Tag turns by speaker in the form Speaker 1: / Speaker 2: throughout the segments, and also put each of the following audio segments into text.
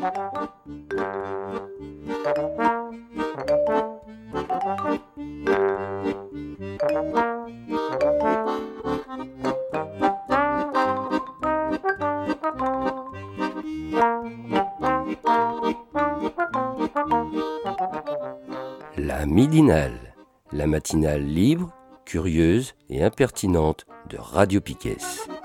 Speaker 1: La midinale, la matinale libre, curieuse et impertinente de Radio Piquet.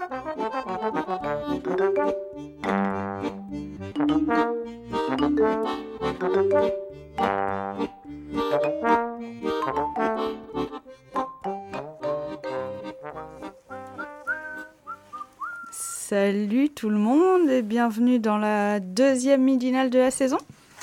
Speaker 2: Salut tout le monde et bienvenue dans la deuxième midinale de la saison.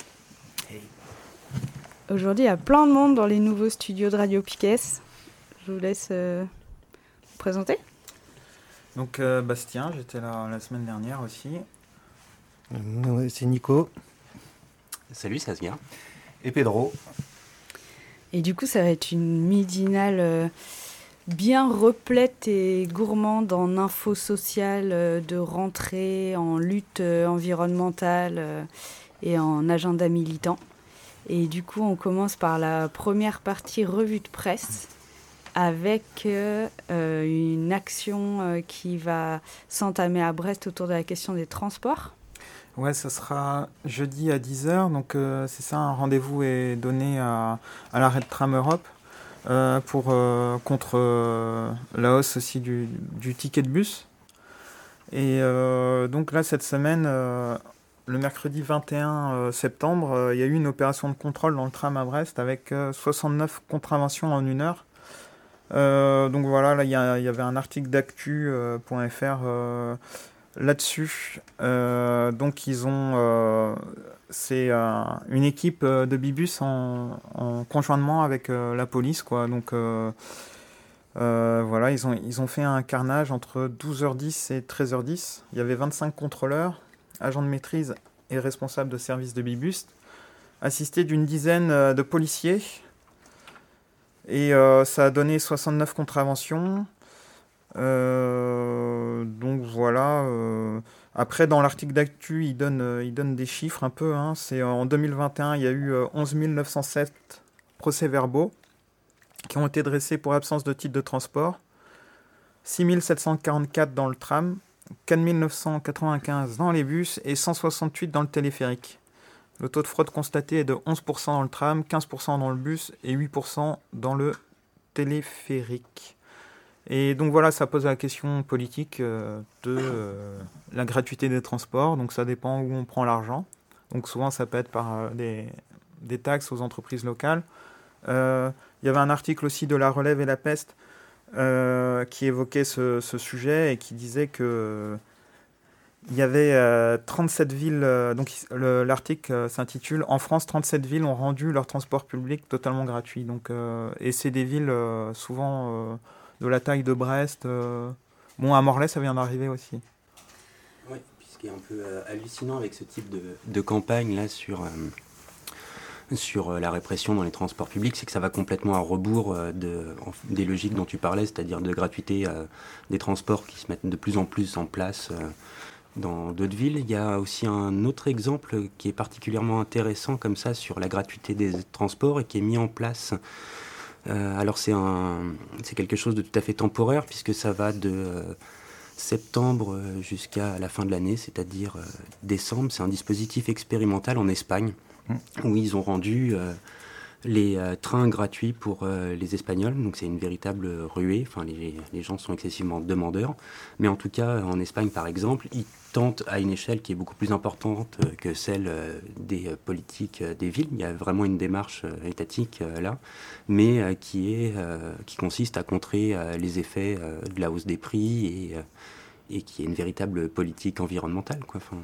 Speaker 2: Aujourd'hui, il y a plein de monde dans les nouveaux studios de Radio Piquet. Je vous laisse vous présenter.
Speaker 3: Donc Bastien, j'étais là la semaine dernière aussi.
Speaker 4: C'est Nico.
Speaker 5: Salut, ça se vient.
Speaker 4: Et Pedro.
Speaker 2: Et du coup, ça va être une midinale bien replète et gourmande en infos sociales de rentrée, en lutte environnementale et en agenda militant. Et du coup, on commence par la première partie revue de presse avec une action qui va s'entamer à Brest autour de la question des transports.
Speaker 3: Ouais, ça sera jeudi à 10h. Donc c'est ça, un rendez-vous est donné à l'arrêt de tram Europe contre la hausse aussi du ticket de bus. Et donc là, cette semaine... le mercredi 21 septembre, il y a eu une opération de contrôle dans le tram à Brest avec 69 contraventions en 1 heure. Donc voilà, là il y avait un article d'actu.fr là-dessus. Donc ils ont... c'est une équipe de Bibus en conjointement avec la police, quoi. Donc voilà, ils ont fait un carnage entre 12h10 et 13h10. Il y avait 25 contrôleurs, agents de maîtrise et responsables de service de Bibus, assistés d'une dizaine de policiers. Et ça a donné 69 contraventions. Donc voilà. Après, dans l'article d'actu, il donne des chiffres un peu. C'est, en 2021, il y a eu 11 907 procès-verbaux qui ont été dressés pour absence de titre de transport. 6 744 dans le tram. 4 995 dans les bus et 168 dans le téléphérique. Le taux de fraude constaté est de 11% dans le tram, 15% dans le bus et 8% dans le téléphérique. Et donc voilà, ça pose la question politique de la gratuité des transports. Donc ça dépend où on prend l'argent. Donc souvent ça peut être par des taxes aux entreprises locales. Il y avait un article aussi de La Relève et La Peste qui évoquait ce sujet et qui disait que il y avait 37 villes, donc l'article s'intitule « En France, 37 villes ont rendu leur transport public totalement gratuit ». Donc, et c'est des villes souvent de la taille de Brest. Bon, à Morlaix, ça vient d'arriver aussi.
Speaker 5: Oui, puis ce qui est un peu hallucinant avec ce type de campagne là sur la répression dans les transports publics, c'est que ça va complètement à rebours des logiques dont tu parlais, c'est-à-dire de gratuité des transports qui se mettent de plus en plus en place dans d'autres villes. Il y a aussi un autre exemple qui est particulièrement intéressant comme ça sur la gratuité des transports et qui est mis en place. Alors c'est quelque chose de tout à fait temporaire puisque ça va de septembre jusqu'à la fin de l'année, c'est-à-dire décembre. C'est un dispositif expérimental en Espagne où ils ont rendu les trains gratuits pour les Espagnols. Donc c'est une véritable ruée. Enfin, les gens sont excessivement demandeurs. Mais en tout cas, en Espagne, par exemple, ils tentent à une échelle qui est beaucoup plus importante que celle des politiques des villes. Il y a vraiment une démarche étatique là, mais qui consiste à contrer les effets de la hausse des prix et qui est une véritable politique environnementale, quoi. Enfin,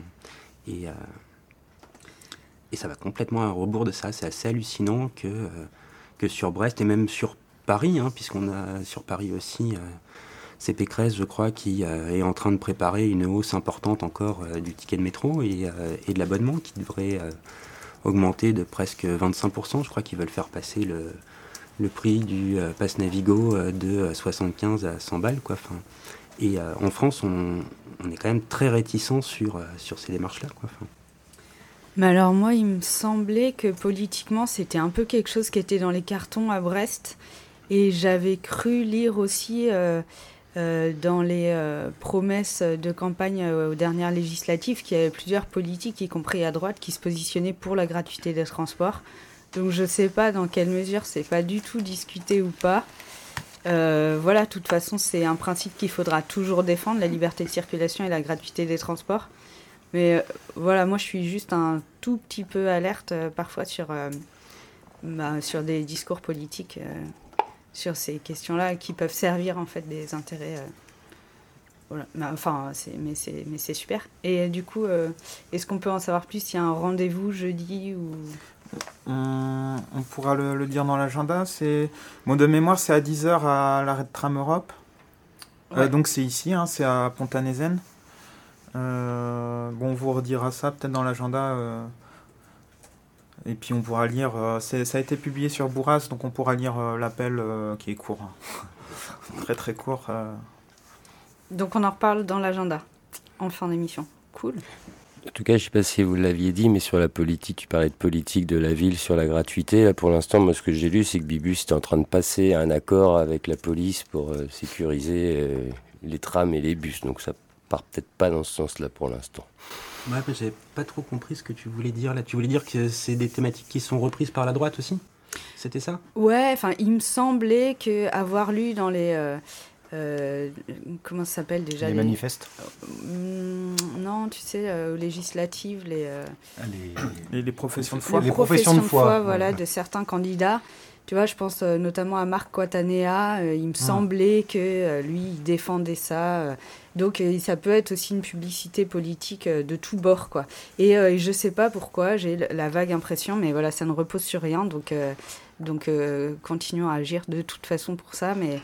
Speaker 5: et ça va complètement à rebours de ça. C'est assez hallucinant que sur Brest et même sur Paris, puisqu'on a sur Paris aussi c'est Pécresse, je crois, qui est en train de préparer une hausse importante encore du ticket de métro et de l'abonnement qui devrait augmenter de presque 25%. Je crois qu'ils veulent faire passer le prix du pass Navigo de 75 à 100 balles, quoi. Enfin, et en France, on est quand même très réticent sur ces démarches-là, quoi. Enfin.
Speaker 2: Mais alors moi, il me semblait que politiquement, c'était un peu quelque chose qui était dans les cartons à Brest. Et j'avais cru lire aussi dans les promesses de campagne aux dernières législatives qu'il y avait plusieurs politiques, y compris à droite, qui se positionnaient pour la gratuité des transports. Donc je ne sais pas dans quelle mesure c'est pas du tout discuté ou pas. Voilà, de toute façon, c'est un principe qu'il faudra toujours défendre, la liberté de circulation et la gratuité des transports. Mais voilà, moi je suis juste un tout petit peu alerte parfois sur des discours politiques sur ces questions-là qui peuvent servir en fait des intérêts. Voilà. Mais c'est super. Et du coup, est-ce qu'on peut en savoir plus? Il y a un rendez-vous jeudi ou...
Speaker 3: On pourra le dire dans l'agenda. De mémoire, c'est à 10h à l'arrêt de tram Europe.
Speaker 2: Ouais.
Speaker 3: Donc c'est ici, hein, c'est à Pont-à-Nézen. On vous redira ça peut-être dans l'agenda. Et puis on pourra lire. Ça a été publié sur Bourras, donc on pourra lire l'appel qui est court. Très très court.
Speaker 2: Donc on en reparle dans l'agenda, en fin d'émission. Cool.
Speaker 1: En tout cas, je ne sais pas si vous l'aviez dit, mais sur la politique, tu parlais de politique de la ville, sur la gratuité. Là, pour l'instant, moi, ce que j'ai lu, c'est que Bibus est en train de passer un accord avec la police pour sécuriser les trams et les bus. Donc ça part peut-être pas dans ce sens-là pour l'instant.
Speaker 5: Ouais, mais j'avais pas trop compris ce que tu voulais dire là. Tu voulais dire que c'est des thématiques qui sont reprises par la droite aussi? C'était ça?
Speaker 2: Ouais, enfin, il me semblait avoir lu dans les... comment ça s'appelle déjà?
Speaker 4: Les manifestes.
Speaker 2: Non, tu sais, aux législatives,
Speaker 3: Les professions de foi.
Speaker 2: les
Speaker 4: Les
Speaker 2: professions de foi,
Speaker 4: ouais.
Speaker 2: voilà, de certains candidats. Tu vois, je pense notamment à Marc Coatanea. Il me semblait que lui, il défendait ça. Donc, ça peut être aussi une publicité politique de tous bords, quoi. Et je sais pas pourquoi, j'ai la vague impression, mais voilà, ça ne repose sur rien. Donc continuons à agir de toute façon pour ça, mais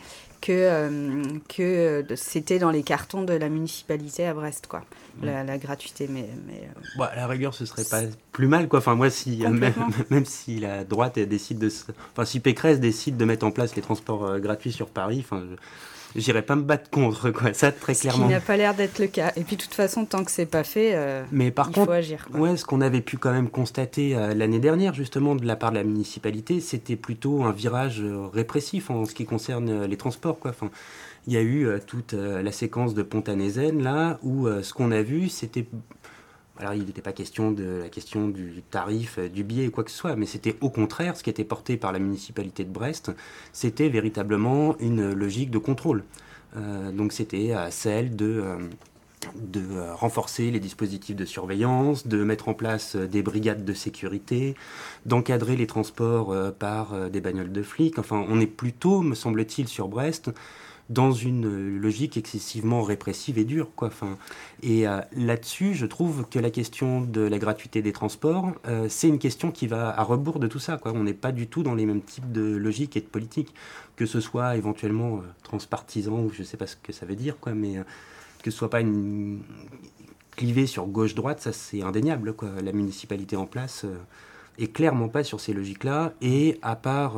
Speaker 2: que c'était dans les cartons de la municipalité à Brest, quoi, la gratuité.
Speaker 5: Bon, à la rigueur, ce serait pas plus mal, quoi. Enfin, moi, même si la droite décide si Pécresse décide de mettre en place les transports gratuits sur Paris, j'irai pas me battre contre, quoi. Ça, très clairement.
Speaker 2: Ce qui n'a pas l'air d'être le cas. Et puis, de toute façon, tant que c'est pas fait,
Speaker 5: mais par contre,
Speaker 2: faut agir, quoi.
Speaker 5: Ouais, ce qu'on avait pu quand même constater l'année dernière, justement, de la part de la municipalité, c'était plutôt un virage répressif en ce qui concerne les transports, quoi. Enfin, il y a eu toute la séquence de Pont-à-Nézen, là, où ce qu'on a vu, c'était... Alors, il n'était pas question de la question du tarif, du billet ou quoi que ce soit, mais c'était au contraire, ce qui était porté par la municipalité de Brest, c'était véritablement une logique de contrôle. Donc, c'était celle de renforcer les dispositifs de surveillance, de mettre en place des brigades de sécurité, d'encadrer les transports par des bagnoles de flics. Enfin, on est plutôt, me semble-t-il, sur Brest, dans une logique excessivement répressive et dure, quoi. Et là-dessus, je trouve que la question de la gratuité des transports, c'est une question qui va à rebours de tout ça, quoi. On n'est pas du tout dans les mêmes types de logiques et de politiques, que ce soit éventuellement transpartisan, ou je ne sais pas ce que ça veut dire, quoi, mais que ce soit pas une clivée sur gauche-droite, ça c'est indéniable, quoi. La municipalité en place est clairement pas sur ces logiques-là, et à part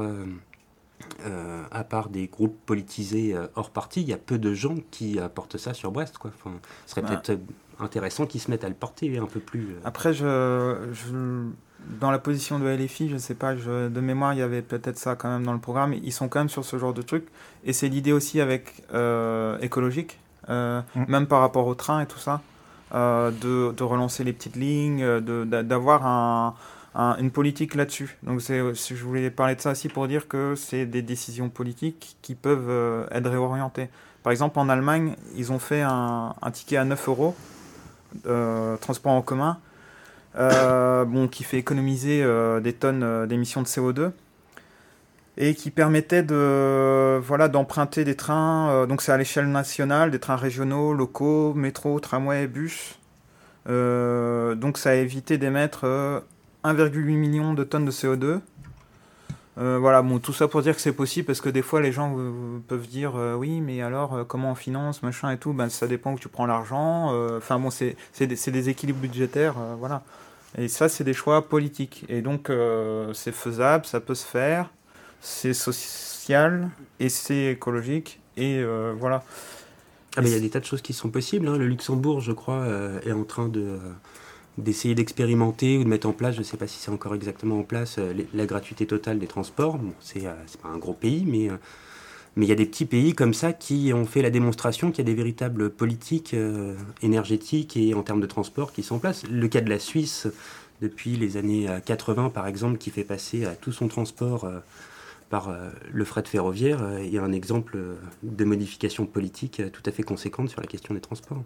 Speaker 5: des groupes politisés hors parti, il y a peu de gens qui portent ça sur Brest, quoi. Enfin, ce serait peut-être intéressant qu'ils se mettent à le porter un peu plus...
Speaker 3: Après, dans la position de LFI, je sais pas, de mémoire, il y avait peut-être ça quand même dans le programme. Ils sont quand même sur ce genre de truc. Et c'est l'idée aussi avec écologique, même par rapport au train et tout ça, de relancer les petites lignes, d'avoir une politique là-dessus. Donc je voulais parler de ça aussi pour dire que c'est des décisions politiques qui peuvent être réorientées. Par exemple, en Allemagne, ils ont fait un ticket à 9 euros, transport en commun, qui fait économiser des tonnes d'émissions de CO2 et qui permettait d'emprunter des trains, donc c'est à l'échelle nationale, des trains régionaux, locaux, métro, tramway, bus. Donc ça a évité d'émettre 1,8 million de tonnes de CO2. Tout ça pour dire que c'est possible, parce que des fois les gens peuvent dire oui, mais alors comment on finance, machin et tout. Ça dépend où tu prends l'argent. C'est des équilibres budgétaires, voilà. Et ça, c'est des choix politiques. Et donc c'est faisable, ça peut se faire, c'est social et c'est écologique. Et voilà.
Speaker 5: Il y a des tas de choses qui sont possibles, hein. Le Luxembourg, je crois, est en train d'essayer d'expérimenter ou de mettre en place, je ne sais pas si c'est encore exactement en place, la gratuité totale des transports. Bon, c'est pas un gros pays, mais il y a des petits pays comme ça qui ont fait la démonstration qu'il y a des véritables politiques énergétiques et en termes de transport qui sont en place. Le cas de la Suisse, depuis les années 80 par exemple, qui fait passer tout son transport par le fret ferroviaire, est un exemple de modification politique tout à fait conséquente sur la question des transports.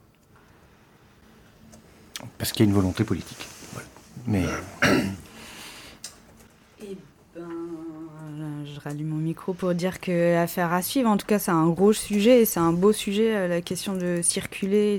Speaker 4: Parce qu'il y a une volonté politique. Voilà. Mais
Speaker 2: Eh ben, je rallume mon micro pour dire que affaire à suivre. En tout cas, c'est un gros sujet et c'est un beau sujet, la question de circuler,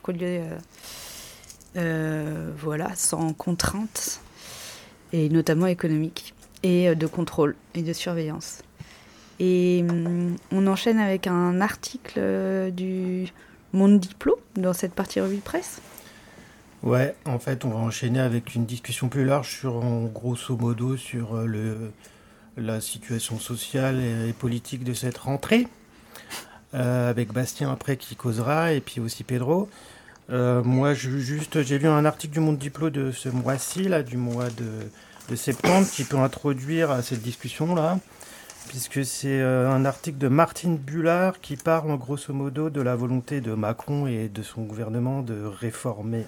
Speaker 2: voilà, sans contrainte, et notamment économique, et de contrôle et de surveillance. Et on enchaîne avec un article du Monde Diplo dans cette partie revue de presse.
Speaker 4: ouais, en fait, on va enchaîner avec une discussion plus large sur, grosso modo, sur la situation sociale et politique de cette rentrée, avec Bastien après qui causera, et puis aussi Pedro. Moi, j'ai lu un article du Monde Diplo de ce mois-ci, là, du mois de septembre, qui peut introduire à cette discussion-là, puisque c'est un article de Martine Bullard qui parle, grosso modo, de la volonté de Macron et de son gouvernement de réformer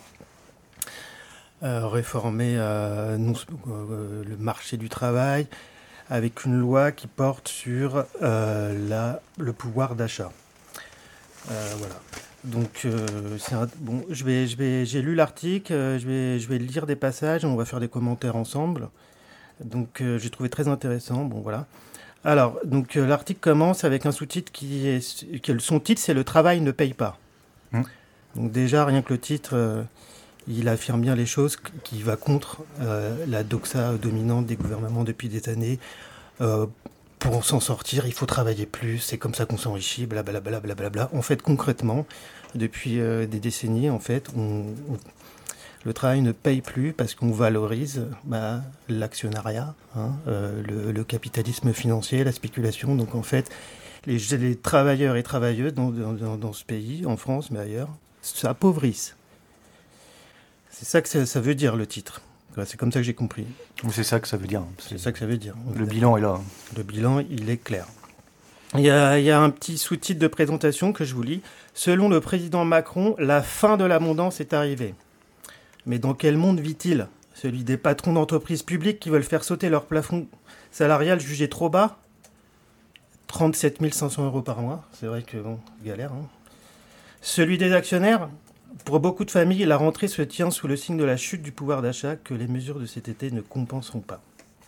Speaker 4: le marché du travail avec une loi qui porte sur le pouvoir d'achat. Voilà. Donc, j'ai lu l'article, je vais lire des passages, on va faire des commentaires ensemble. Donc, j'ai trouvé très intéressant. Bon, voilà. Alors, donc, l'article commence avec un sous-titre son titre, c'est « Le travail ne paye pas ». Donc, déjà, rien que le titre, il affirme bien les choses, qui va contre la doxa dominante des gouvernements depuis des années. Pour s'en sortir, il faut travailler plus, c'est comme ça qu'on s'enrichit, blablabla, blablabla. En fait, concrètement, depuis des décennies, en fait, le travail ne paye plus parce qu'on valorise l'actionnariat, le capitalisme financier, la spéculation. Donc, en fait, les travailleurs et travailleuses dans ce pays, en France, mais ailleurs, s'appauvrissent. C'est ça que ça veut dire, le titre. C'est comme ça que j'ai compris.
Speaker 6: C'est ça que ça veut dire.
Speaker 4: C'est ça que ça veut dire.
Speaker 6: Le bilan est là.
Speaker 4: Le bilan, il est clair. Il y a un petit sous-titre de présentation que je vous lis. Selon le président Macron, la fin de l'abondance est arrivée. Mais dans quel monde vit-il ? Celui des patrons d'entreprises publiques qui veulent faire sauter leur plafond salarial jugé trop bas ? 37 500 € par mois. C'est vrai que, galère. Celui des actionnaires ? Pour beaucoup de familles, la rentrée se tient sous le signe de la chute du pouvoir d'achat que les mesures de cet été ne compenseront pas.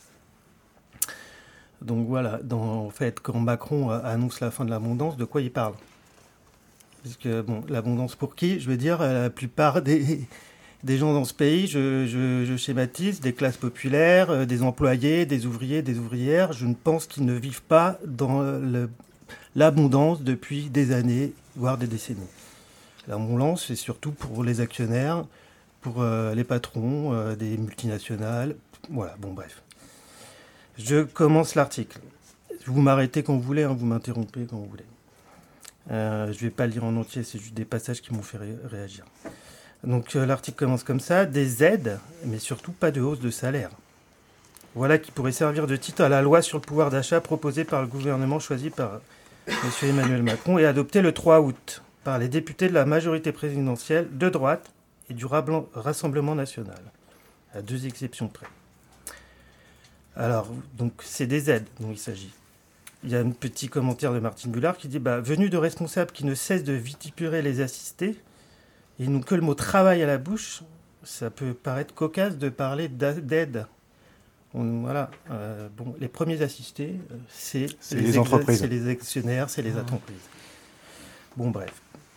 Speaker 4: Donc voilà, en fait, quand Macron annonce la fin de l'abondance, de quoi il parle ? Parce que, l'abondance pour qui ? Je veux dire, la plupart des gens dans ce pays, je schématise, des classes populaires, des employés, des ouvriers, des ouvrières, je ne pense qu'ils ne vivent pas dans l'abondance depuis des années, voire des décennies. L'abondance, c'est surtout pour les actionnaires, pour les patrons des multinationales. Voilà, bref. Je commence l'article. Vous m'arrêtez quand vous voulez, vous m'interrompez quand vous voulez. Je ne vais pas le lire en entier, c'est juste des passages qui m'ont fait réagir. Donc l'article commence comme ça. Des aides, mais surtout pas de hausse de salaire. Voilà qui pourrait servir de titre à la loi sur le pouvoir d'achat proposée par le gouvernement choisi par M. Emmanuel Macron et adoptée le 3 août. Par les députés de la majorité présidentielle de droite et du Rassemblement national, à 2 exceptions près. Alors, donc, c'est des aides dont il s'agit. Il y a un petit commentaire de Martine Bullard qui dit « Venu de responsables qui ne cessent de vituperer les assistés, ils n'ont que le mot « travail » à la bouche, ça peut paraître cocasse de parler d'aide. » Voilà. Les premiers assistés, c'est les entreprises. C'est les actionnaires, c'est les entreprises. Bref.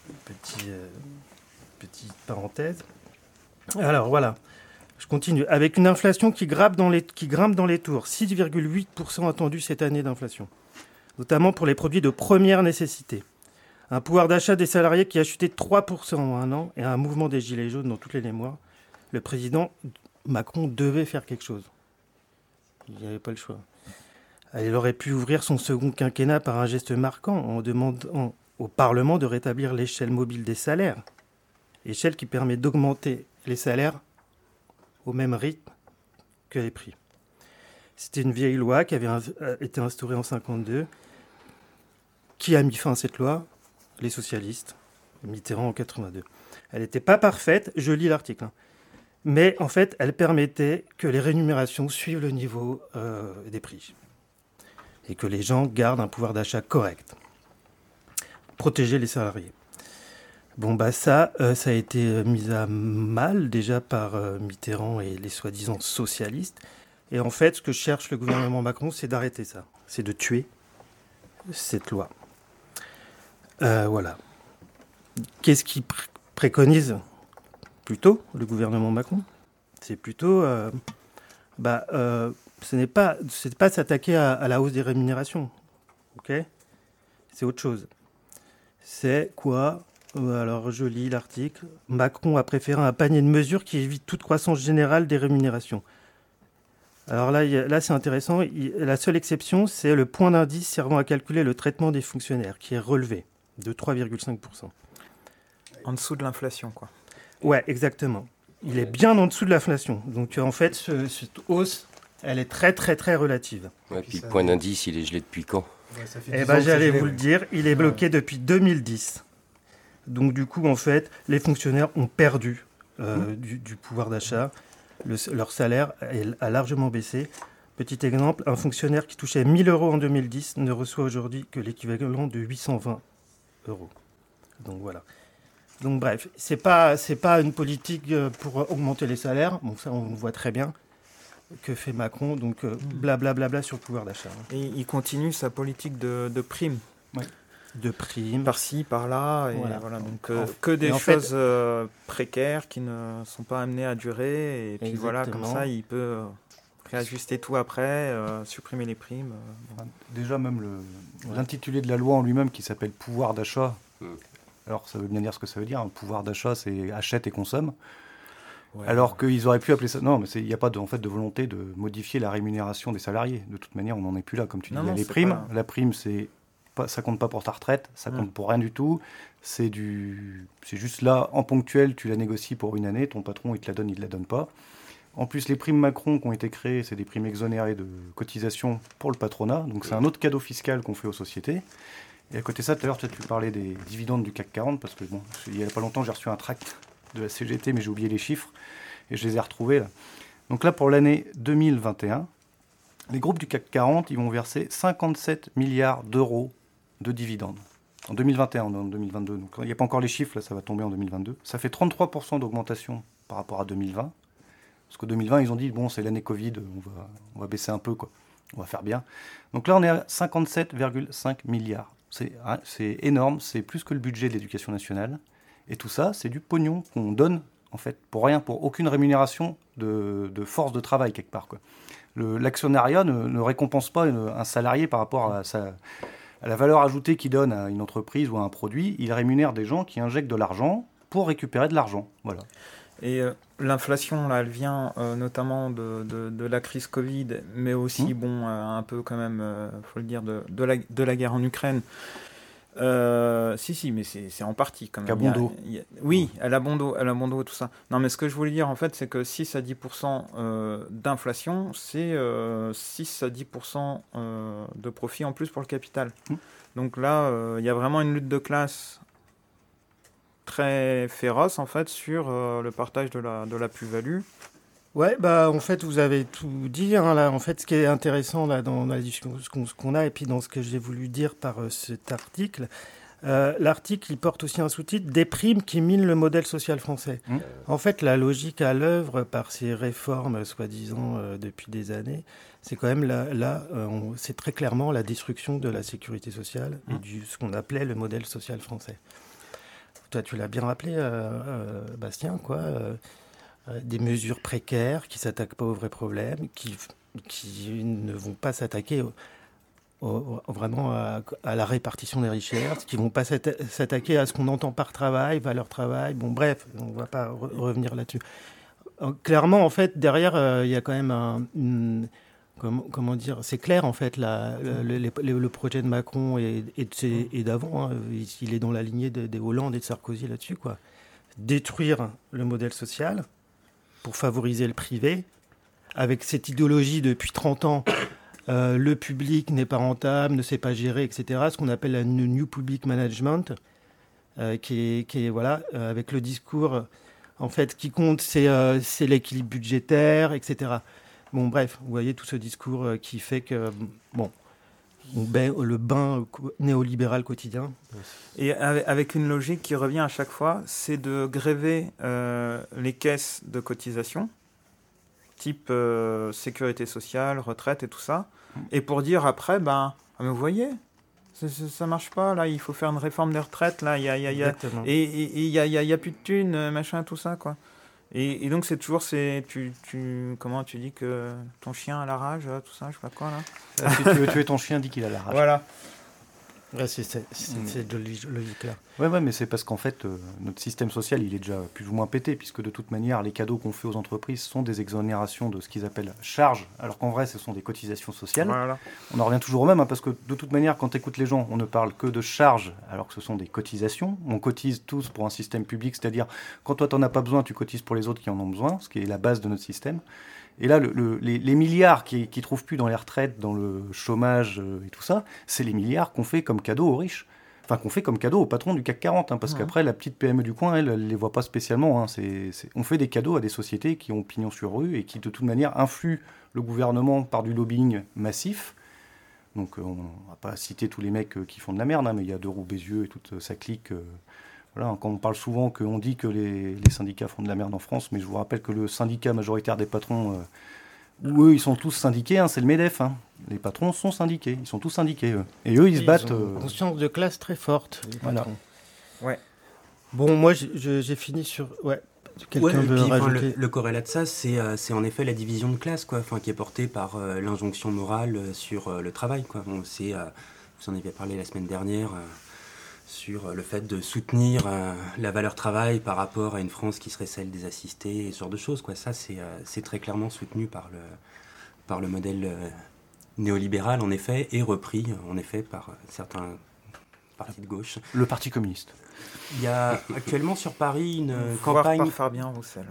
Speaker 4: Petite parenthèse. Alors voilà, je continue. Avec une inflation qui grimpe dans les tours, 6,8% attendu cette année d'inflation, notamment pour les produits de première nécessité. Un pouvoir d'achat des salariés qui a chuté de 3% en un an et un mouvement des gilets jaunes dans tous les mois. Le président Macron devait faire quelque chose. Il n'y avait pas le choix. Il aurait pu ouvrir son second quinquennat par un geste marquant en demandant au Parlement de rétablir l'échelle mobile des salaires, échelle qui permet d'augmenter les salaires au même rythme que les prix. C'était une vieille loi qui avait été instaurée en 1952. Qui a mis fin à cette loi ? Les socialistes, Mitterrand en 82. Elle n'était pas parfaite, je lis l'article, hein. Mais en fait, elle permettait que les rémunérations suivent le niveau des prix et que les gens gardent un pouvoir d'achat correct. Protéger les salariés. Bon, bah ça a été mis à mal déjà par Mitterrand et les soi-disant socialistes. Et en fait, ce que cherche le gouvernement Macron, c'est d'arrêter ça. C'est de tuer cette loi. Voilà. Qu'est-ce qu'il préconise plutôt, le gouvernement Macron ? C'est plutôt... ce n'est pas s'attaquer à la hausse des rémunérations. Ok ? C'est autre chose. C'est quoi ? Alors, je lis l'article. Macron a préféré un panier de mesures qui évite toute croissance générale des rémunérations. Alors là, c'est intéressant. La seule exception, c'est le point d'indice servant à calculer le traitement des fonctionnaires, qui est relevé de 3,5%.
Speaker 3: En dessous de l'inflation, quoi.
Speaker 4: Ouais, exactement. Il est bien en dessous de l'inflation. Donc, en fait, cette hausse, elle est très, très, très relative.
Speaker 1: Ouais, puis le point d'indice, il est gelé depuis quand ?
Speaker 4: Eh bien, j'allais vous le dire, il est bloqué depuis 2010. Donc, du coup, en fait, les fonctionnaires ont perdu du pouvoir d'achat. Leur salaire a largement baissé. Petit exemple, un fonctionnaire qui touchait 1 000 € en 2010 ne reçoit aujourd'hui que l'équivalent de 820 €. Donc, voilà. Donc bref, c'est pas une politique pour augmenter les salaires. Bon, ça, on voit très bien que fait Macron. Donc blablabla sur le pouvoir d'achat.
Speaker 3: Et il continue sa politique de primes.
Speaker 4: Ouais. De primes.
Speaker 3: Par-ci, par-là. Et voilà. Donc que des choses précaires qui ne sont pas amenées à durer. Et puis voilà, comme ça, il peut réajuster tout après, supprimer les primes.
Speaker 6: Déjà, même l'intitulé de la loi en lui-même qui s'appelle pouvoir d'achat. Alors, ça veut bien dire ce que ça veut dire. Le pouvoir d'achat, c'est achète et consomme. Ouais, alors qu'ils auraient pu appeler ça... Non, mais il n'y a pas de volonté de modifier la rémunération des salariés. De toute manière, on n'en est plus là. Comme tu disais, les primes. La prime, ça compte pas pour ta retraite. Ça compte pour rien du tout. C'est juste là, en ponctuel, tu la négocies pour une année. Ton patron, il te la donne, il ne te la donne pas. En plus, les primes Macron qui ont été créées, c'est des primes exonérées de cotisations pour le patronat. Donc, c'est un autre cadeau fiscal qu'on fait aux sociétés. Et à côté de ça, tout à l'heure, tu parlais des dividendes du CAC 40, parce que, il n'y a pas longtemps, j'ai reçu un tract de la CGT, mais j'ai oublié les chiffres, et je les ai retrouvés, là. Donc là, pour l'année 2021, les groupes du CAC 40, ils vont verser 57 milliards d'euros de dividendes. En 2021, en 2022. Donc il n'y a pas encore les chiffres, là, ça va tomber en 2022. Ça fait 33% d'augmentation par rapport à 2020. Parce qu'en 2020, ils ont dit, c'est l'année Covid, on va baisser un peu, quoi. On va faire bien. Donc là, on est à 57,5 milliards. C'est énorme, c'est plus que le budget de l'éducation nationale. Et tout ça, c'est du pognon qu'on donne, en fait, pour rien, pour aucune rémunération de force de travail, quelque part, quoi. L'actionnariat ne récompense pas un salarié par rapport à la valeur ajoutée qu'il donne à une entreprise ou à un produit. Il rémunère des gens qui injectent de l'argent pour récupérer de l'argent. Voilà.
Speaker 3: Et l'inflation, là, elle vient notamment de la crise Covid, mais aussi, un peu quand même, faut le dire, de la guerre en Ukraine. Si, mais c'est en partie quand même.
Speaker 6: Kabondo.
Speaker 3: Oui, elle a Bondo, tout ça. Non, mais ce que je voulais dire, en fait, c'est que 6 à 10% d'inflation, c'est 6 à 10% de profit en plus pour le capital. Donc là, il y a vraiment une lutte de classe très féroce, en fait, sur le partage de la plus-value.
Speaker 4: Ouais, en fait, vous avez tout dit, hein, là. En fait, ce qui est intéressant là, dans la discussion ce qu'on a, et puis dans ce que j'ai voulu dire par cet article, l'article, il porte aussi un sous-titre « Des primes qui minent le modèle social français ». En fait, la logique à l'œuvre par ces réformes, soi-disant, depuis des années, c'est quand même c'est très clairement la destruction de la sécurité sociale et ce qu'on appelait le modèle social français. Toi, tu l'as bien rappelé, Bastien, quoi. Des mesures précaires qui ne s'attaquent pas aux vrais problèmes, qui ne vont pas s'attaquer vraiment à la répartition des richesses, qui ne vont pas s'attaquer à ce qu'on entend par travail, valeur travail. Bon, bref, on ne va pas revenir là-dessus. Clairement, en fait, derrière, il y a quand même comment dire, c'est clair, en fait, le projet de Macron et d'avant, hein, il est dans la lignée des Hollande et de Sarkozy là-dessus, quoi. Détruire le modèle social pour favoriser le privé, avec cette idéologie depuis 30 ans, le public n'est pas rentable, ne sait pas gérer, etc., ce qu'on appelle le New Public Management, qui est voilà, avec le discours, en fait, qui compte, c'est l'équilibre budgétaire, etc. Bon, bref, vous voyez tout ce discours qui fait que, bon, le bain néolibéral quotidien.
Speaker 3: Et avec une logique qui revient à chaque fois, c'est de gréver les caisses de cotisation, type sécurité sociale, retraite et tout ça, et pour dire après, mais vous voyez, ça marche pas, là, il faut faire une réforme des retraites, là, il y a plus de thunes, machin, tout ça, quoi. Et donc c'est toujours, comment tu dis que ton chien a la rage, tout ça, je sais pas quoi, là.
Speaker 6: Si tu veux tuer ton chien, dis qu'il a la rage.
Speaker 3: Voilà.
Speaker 4: Ouais, c'est de logique-là.
Speaker 6: Ouais, mais c'est parce qu'en fait, notre système social, il est déjà plus ou moins pété, puisque de toute manière, les cadeaux qu'on fait aux entreprises sont des exonérations de ce qu'ils appellent charges, alors qu'en vrai, ce sont des cotisations sociales.
Speaker 3: Voilà.
Speaker 6: On en revient toujours au même, parce que de toute manière, quand tu écoutes les gens, on ne parle que de charges, alors que ce sont des cotisations. On cotise tous pour un système public, c'est-à-dire, quand toi, tu n'en as pas besoin, tu cotises pour les autres qui en ont besoin, ce qui est la base de notre système. Et là, les milliards qui ne trouvent plus dans les retraites, dans le chômage et tout ça, c'est les milliards qu'on fait comme cadeau aux riches. Enfin, qu'on fait comme cadeau au patron du CAC 40. Parce qu'après, la petite PME du coin, elle ne les voit pas spécialement. On fait des cadeaux à des sociétés qui ont pignon sur rue et qui, de toute manière, influent le gouvernement par du lobbying massif. Donc, on ne va pas citer tous les mecs qui font de la merde, mais il y a Deroux Bézieux et toute sa clique. Voilà, quand on parle souvent qu'on dit que les syndicats font de la merde en France, mais je vous rappelle que le syndicat majoritaire des patrons, où eux, ils sont tous syndiqués, c'est le MEDEF. Les patrons sont syndiqués, ils sont tous syndiqués, eux. Et eux, ils se battent...
Speaker 4: Ils ont une conscience de classe très forte, les patrons.
Speaker 3: Ouais.
Speaker 4: Bon, moi, j'ai fini sur... Ouais. Quelqu'un veut rajouter...
Speaker 5: Le corrélat de ça, c'est en effet la division de classe, quoi, qui est portée par l'injonction morale sur le travail, quoi. Bon, vous en avez parlé la semaine dernière... sur le fait de soutenir la valeur travail par rapport à une France qui serait celle des assistés et ce genre de choses, quoi. Ça, c'est très clairement soutenu par le modèle néolibéral, en effet, et repris, en effet, par certains partis de gauche.
Speaker 6: Le Parti communiste.
Speaker 5: Il y a actuellement sur Paris une
Speaker 3: campagne...
Speaker 5: campagne...
Speaker 3: Fabien Roussel.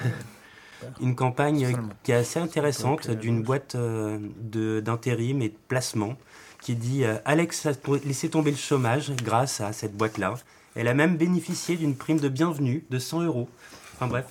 Speaker 5: Une campagne qui est assez intéressante d'une boîte d'intérim et de placement qui dit Alex a laissé tomber le chômage grâce à cette boîte-là. Elle a même bénéficié d'une prime de bienvenue de 100 €. Enfin bref.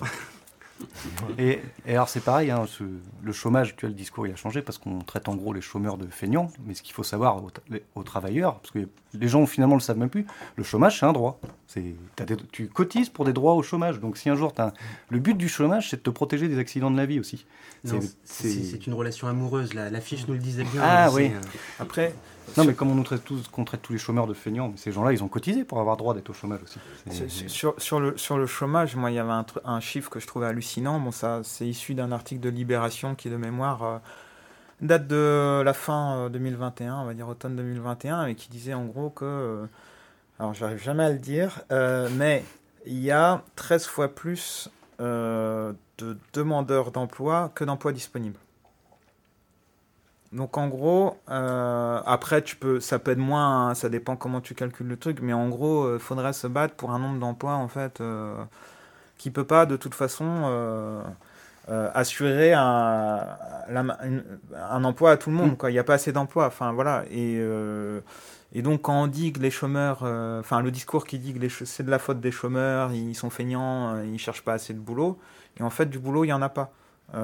Speaker 6: Et alors c'est pareil, le chômage, le discours il a changé parce qu'on traite en gros les chômeurs de feignants, mais ce qu'il faut savoir aux travailleurs, parce que les gens finalement le savent même plus, le chômage c'est un droit. Tu cotises pour des droits au chômage, donc si un jour le but du chômage c'est de te protéger des accidents de la vie aussi.
Speaker 5: C'est une relation amoureuse, l'affiche nous le disait bien.
Speaker 6: Ah oui.
Speaker 3: Après...
Speaker 6: Non, mais comme on traite tous les chômeurs de feignants, mais ces gens-là, ils ont cotisé pour avoir droit d'être au chômage aussi.
Speaker 3: Sur le chômage, moi, il y avait un chiffre que je trouvais hallucinant. Bon, ça, c'est issu d'un article de Libération qui, de mémoire, date de la fin 2021, on va dire automne 2021, et qui disait en gros que... alors, j'arrive jamais à le dire, mais il y a 13 fois plus de demandeurs d'emploi que d'emplois disponibles. Donc en gros, après ça peut être moins, ça dépend comment tu calcules le truc, mais en gros, faudrait se battre pour un nombre d'emplois en fait qui peut pas de toute façon assurer un emploi à tout le monde, quoi. Il n'y a pas assez d'emplois, enfin voilà. Et donc quand on dit que les chômeurs, le discours qui dit que c'est de la faute des chômeurs, ils sont feignants, ils cherchent pas assez de boulot, et en fait du boulot il y en a pas.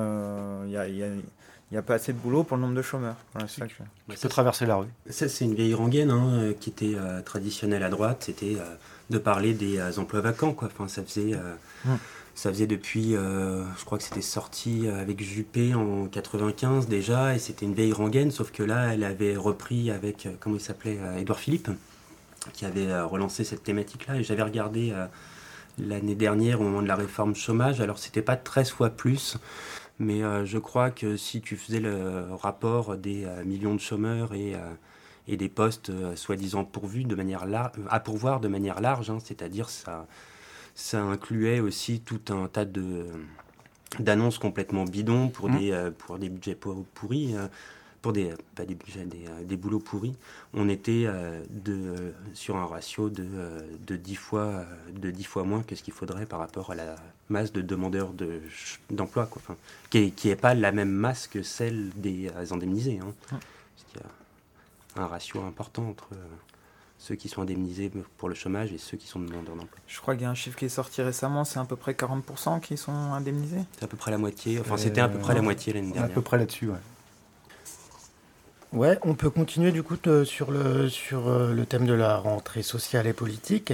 Speaker 3: Il n'y a pas assez de boulot pour le nombre de chômeurs. Voilà, c'est ça que
Speaker 6: tu peux traverser la rue.
Speaker 5: Ça, c'est une vieille rengaine qui était traditionnelle à droite. C'était de parler des emplois vacants, quoi. Enfin, ça faisait depuis... je crois que c'était sorti avec Juppé en 95 déjà. Et c'était une vieille rengaine, sauf que là, elle avait repris avec... comment il s'appelait Édouard Philippe, qui avait relancé cette thématique-là. Et j'avais regardé l'année dernière, au moment de la réforme chômage. Alors, c'était pas 13 fois plus... Mais je crois que si tu faisais le rapport des millions de chômeurs et des postes soi-disant pourvus à pourvoir de manière large, c'est-à-dire ça incluait aussi tout un tas d'annonces complètement bidons pour des budgets pourris. pour pas des budgets, des boulots pourris, on était sur un ratio de 10 fois moins que ce qu'il faudrait par rapport à la masse de demandeurs d'emploi, quoi. Enfin, qui n'est pas la même masse que celle des indemnisés. Hein. Parce qu'il y a un ratio important entre ceux qui sont indemnisés pour le chômage et ceux qui sont demandeurs d'emploi.
Speaker 3: Je crois qu'il y a un chiffre qui est sorti récemment, c'est à peu près 40% qui sont indemnisés.
Speaker 5: C'est à peu près la moitié, c'était à peu près la moitié l'année dernière.
Speaker 6: À peu près là-dessus, ouais.
Speaker 4: Ouais, on peut continuer du coup sur le thème de la rentrée sociale et politique,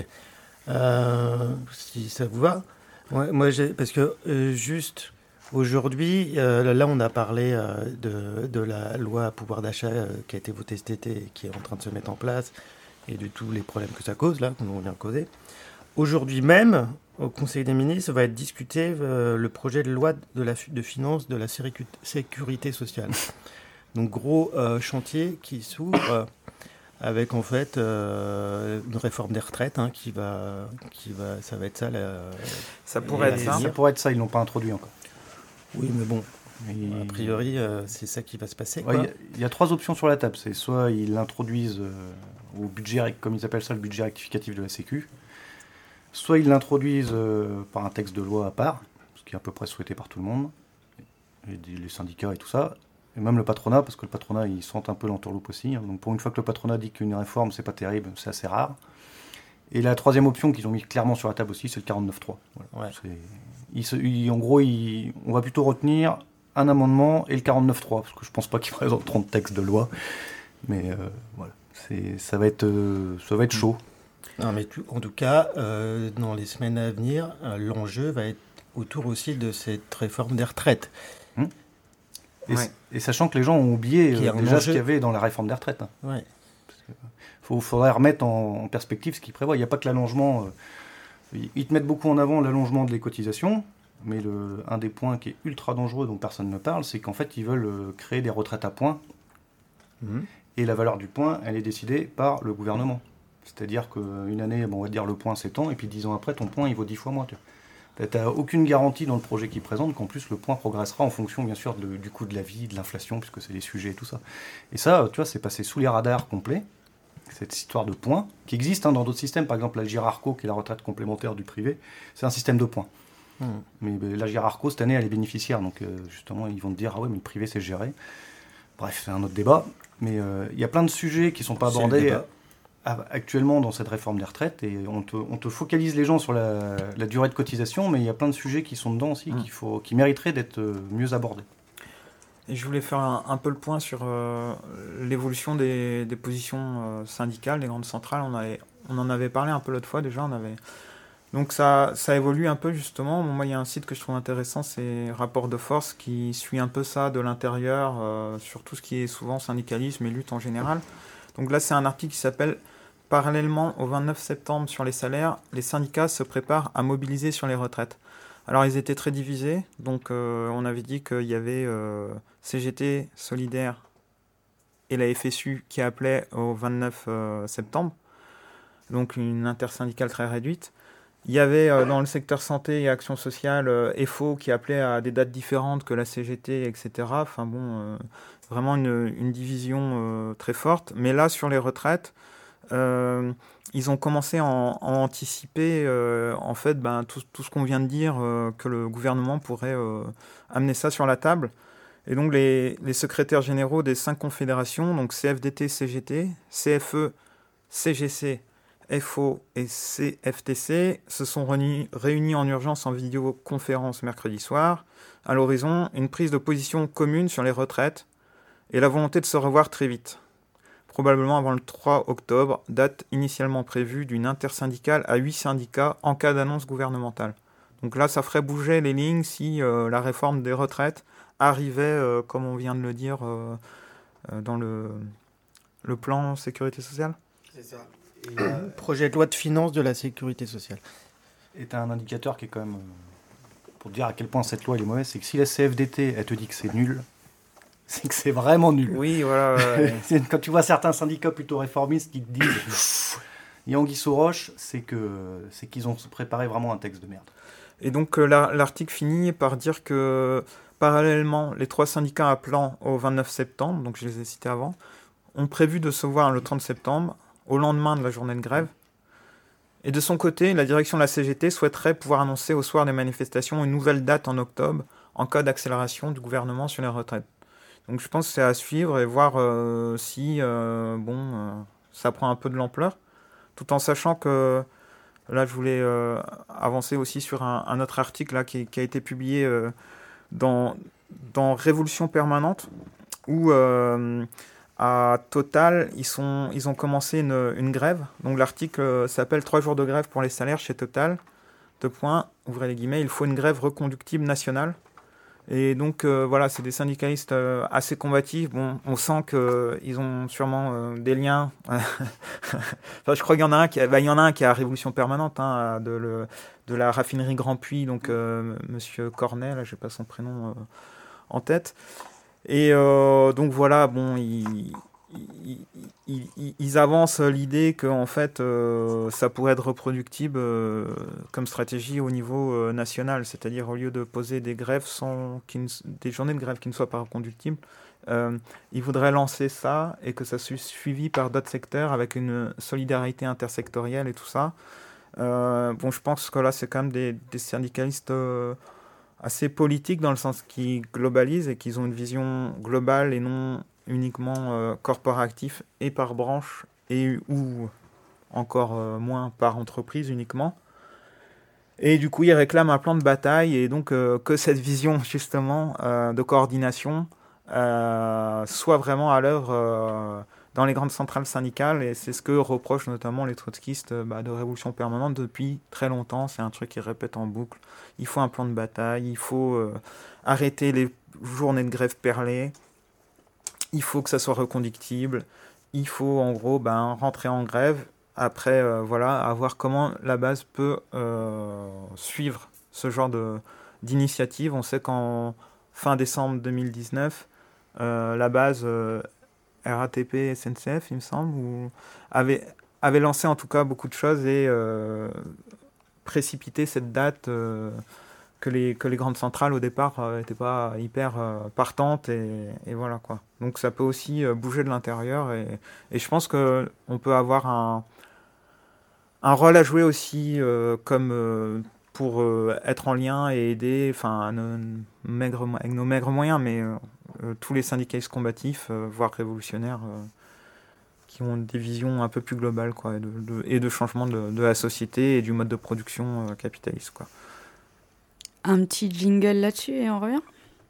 Speaker 4: si ça vous va. Ouais, parce que juste aujourd'hui, là on a parlé de la loi pouvoir d'achat qui a été votée cet été et qui est en train de se mettre en place, et de tous les problèmes que ça cause, là, qu'on vient de causer. Aujourd'hui même, au Conseil des ministres, va être discuté le projet de loi de finances de la sécurité sociale. Donc gros chantier qui s'ouvre avec en fait une réforme des retraites ça va être ça.
Speaker 3: Ça pourrait être ça.
Speaker 6: Ça pourrait être ça, ils l'ont pas introduit encore.
Speaker 4: Oui, mais bon, a priori c'est ça qui va se passer.
Speaker 6: Il y a 3 options sur la table. C'est soit ils l'introduisent au budget, comme ils appellent ça, le budget rectificatif de la Sécu, soit ils l'introduisent par un texte de loi à part, ce qui est à peu près souhaité par tout le monde, et les syndicats et tout ça. Et même le patronat, parce que le patronat, ils sentent un peu l'entourloupe aussi. Hein. Donc pour une fois que le patronat dit qu'une réforme, c'est pas terrible, c'est assez rare. Et la troisième option qu'ils ont mis clairement sur la table aussi, c'est le 49.3. Voilà. Ouais. En gros, on va plutôt retenir un amendement et le 49.3, parce que je pense pas qu'ils présenteront de texte de loi. Mais voilà, ça va être chaud.
Speaker 4: Non, mais en tout cas, dans les semaines à venir, l'enjeu va être autour aussi de cette réforme des retraites.
Speaker 6: Et sachant que les gens ont oublié déjà ce qu'il y avait dans la réforme des retraites. Hein.
Speaker 4: Ouais.
Speaker 6: Il faudrait remettre en perspective ce qu'ils prévoient. Il n'y a pas que l'allongement. Ils te mettent beaucoup en avant l'allongement des cotisations, mais un des points qui est ultra dangereux dont personne ne parle, c'est qu'en fait, ils veulent créer des retraites à points. Et la valeur du point, elle est décidée par le gouvernement. C'est-à-dire qu'une année, on va dire le point c'est tant, et puis 10 ans après, ton point, il vaut 10 fois moins. Tu n'as aucune garantie dans le projet qu'ils présentent qu'en plus le point progressera en fonction, bien sûr, du coût de la vie, de l'inflation, puisque c'est des sujets et tout ça. Et ça, tu vois, c'est passé sous les radars complets, cette histoire de points, qui existe dans d'autres systèmes. Par exemple, la Girarco, qui est la retraite complémentaire du privé, c'est un système de points. Mais la Girarco, cette année, elle est bénéficiaire. Donc, justement, ils vont te dire, ah ouais, mais le privé, c'est géré. Bref, c'est un autre débat. Mais il y a plein de sujets qui ne sont pas abordés actuellement dans cette réforme des retraites, et on te focalise les gens sur la durée de cotisation, mais il y a plein de sujets qui sont dedans aussi, qui mériteraient d'être mieux abordés.
Speaker 3: Et je voulais faire un peu le point sur l'évolution des positions syndicales, des grandes centrales. On en avait parlé un peu l'autre fois déjà. Donc ça évolue un peu justement. Moi, il y a un site que je trouve intéressant, c'est Rapport de force, qui suit un peu ça de l'intérieur, sur tout ce qui est souvent syndicalisme et lutte en général. Donc là, c'est un article qui s'appelle « Parallèlement au 29 septembre sur les salaires, les syndicats se préparent à mobiliser sur les retraites ». Alors, ils étaient très divisés. Donc, on avait dit qu'il y avait CGT, Solidaire et la FSU qui appelaient au 29 septembre. Donc, une intersyndicale très réduite. Il y avait dans le secteur santé et action sociale EFO qui appelait à des dates différentes que la CGT, etc. Enfin bon, vraiment une division très forte. Mais là, sur les retraites, ils ont commencé à anticiper en fait tout ce qu'on vient de dire, que le gouvernement pourrait amener ça sur la table. Et donc les secrétaires généraux des 5 confédérations, donc CFDT, CGT, CFE, CGC, FO et CFTC, se sont réunis en urgence en vidéoconférence mercredi soir. À l'horizon, une prise de position commune sur les retraites et la volonté de se revoir très vite. Probablement avant le 3 octobre, date initialement prévue d'une intersyndicale à 8 syndicats en cas d'annonce gouvernementale. Donc là, ça ferait bouger les lignes si la réforme des retraites arrivait, comme on vient de le dire, dans le plan sécurité sociale.
Speaker 4: C'est ça. Et projet de loi de finances de la sécurité sociale.
Speaker 6: Et tu as un indicateur qui est quand même, pour dire à quel point cette loi elle est mauvaise, c'est que si la CFDT, elle te dit que c'est nul, c'est que c'est vraiment nul.
Speaker 3: Oui, voilà.
Speaker 6: Quand tu vois certains syndicats plutôt réformistes qui te disent Yanguy Soroche, c'est qu'ils ont préparé vraiment un texte de merde.
Speaker 3: Et donc l'article finit par dire que parallèlement, les 3 syndicats appelant au 29 septembre, donc je les ai cités avant, ont prévu de se voir le 30 septembre, au lendemain de la journée de grève. Et de son côté, la direction de la CGT souhaiterait pouvoir annoncer au soir des manifestations une nouvelle date en octobre en cas d'accélération du gouvernement sur les retraites. Donc je pense que c'est à suivre et voir si ça prend un peu de l'ampleur, tout en sachant que là je voulais avancer aussi sur un autre article là, qui a été publié dans Révolution Permanente, où à Total, ils ont commencé une grève. Donc l'article s'appelle 3 jours de grève pour les salaires chez Total. Ouvrez les guillemets, il faut une grève reconductible nationale. Et donc voilà, c'est des syndicalistes assez combatifs. Bon, on sent qu'ils ont sûrement des liens. Enfin, je crois qu'il y en a un il y en a un qui est à Révolution Permanente, hein, de la raffinerie Grand Puy, donc Monsieur Cornet, là, j'ai pas son prénom en tête. Et donc voilà, bon, ils avancent l'idée que en fait ça pourrait être reproductible comme stratégie au niveau national, c'est-à-dire au lieu de poser des grèves des journées de grève qui ne soient pas reconductibles, ils voudraient lancer ça et que ça soit suivi par d'autres secteurs avec une solidarité intersectorielle et tout ça. Bon, je pense que là c'est quand même des syndicalistes assez politiques dans le sens qu'ils globalisent et qu'ils ont une vision globale et non uniquement corporatif et par branche ou encore moins par entreprise uniquement. Et du coup, ils réclament un plan de bataille et donc que cette vision justement de coordination soit vraiment à l'œuvre dans les grandes centrales syndicales, et c'est ce que reprochent notamment les trotskistes de Révolution Permanente depuis très longtemps. C'est un truc qu'ils répètent en boucle. Il faut un plan de bataille, il faut arrêter les journées de grève perlées, il faut que ça soit reconductible, il faut en gros rentrer en grève. Après, à voir comment la base peut suivre ce genre d'initiative. On sait qu'en fin décembre 2019, la base RATP SNCF, il me semble, avait lancé en tout cas beaucoup de choses et précipité cette date que les grandes centrales au départ n'étaient pas hyper partantes et voilà quoi. Donc ça peut aussi bouger de l'intérieur et je pense qu'on peut avoir un rôle à jouer aussi comme pour être en lien et aider, avec nos maigres moyens, mais tous les syndicalistes combatifs, voire révolutionnaires, qui ont des visions un peu plus globales quoi, et de changement de la société et du mode de production capitaliste, quoi.
Speaker 2: Un petit jingle là-dessus et on revient.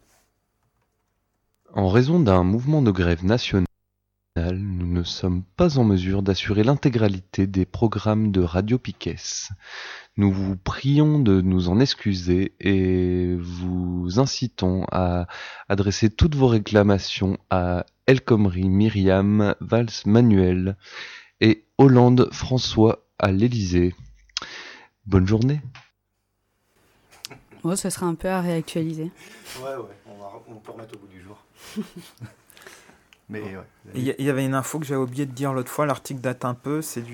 Speaker 7: En raison d'un mouvement de grève national, nous ne sommes pas en mesure d'assurer l'intégralité des programmes de Radio Piquet. Nous vous prions de nous en excuser et vous incitons à adresser toutes vos réclamations à El Khomri, Myriam, Valls, Manuel et Hollande François à l'Élysée. Bonne journée.
Speaker 2: Oh, ce sera un peu à réactualiser.
Speaker 6: Ouais, on peut remettre au bout du jour. Mais ouais.
Speaker 3: Il y avait une info que j'avais oublié de dire l'autre fois, l'article date un peu, c'est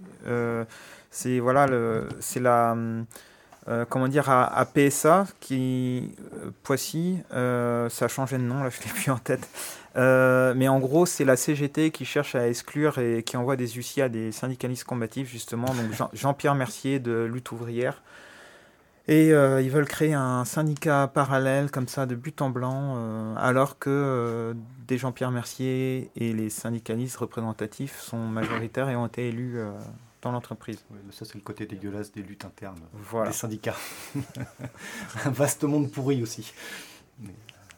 Speaker 3: à PSA qui Poissy, ça a changé de nom, là je l'ai plus en tête. Mais en gros, c'est la CGT qui cherche à exclure et qui envoie des huissiers à des syndicalistes combatifs justement, donc Jean-Pierre Mercier de Lutte ouvrière. Et ils veulent créer un syndicat parallèle comme ça de but en blanc, alors que des Jean-Pierre Mercier et les syndicalistes représentatifs sont majoritaires et ont été élus dans l'entreprise.
Speaker 6: Oui, mais ça c'est le côté dégueulasse des luttes internes,
Speaker 3: voilà.
Speaker 6: Des syndicats. Un vaste monde pourri aussi. Mais...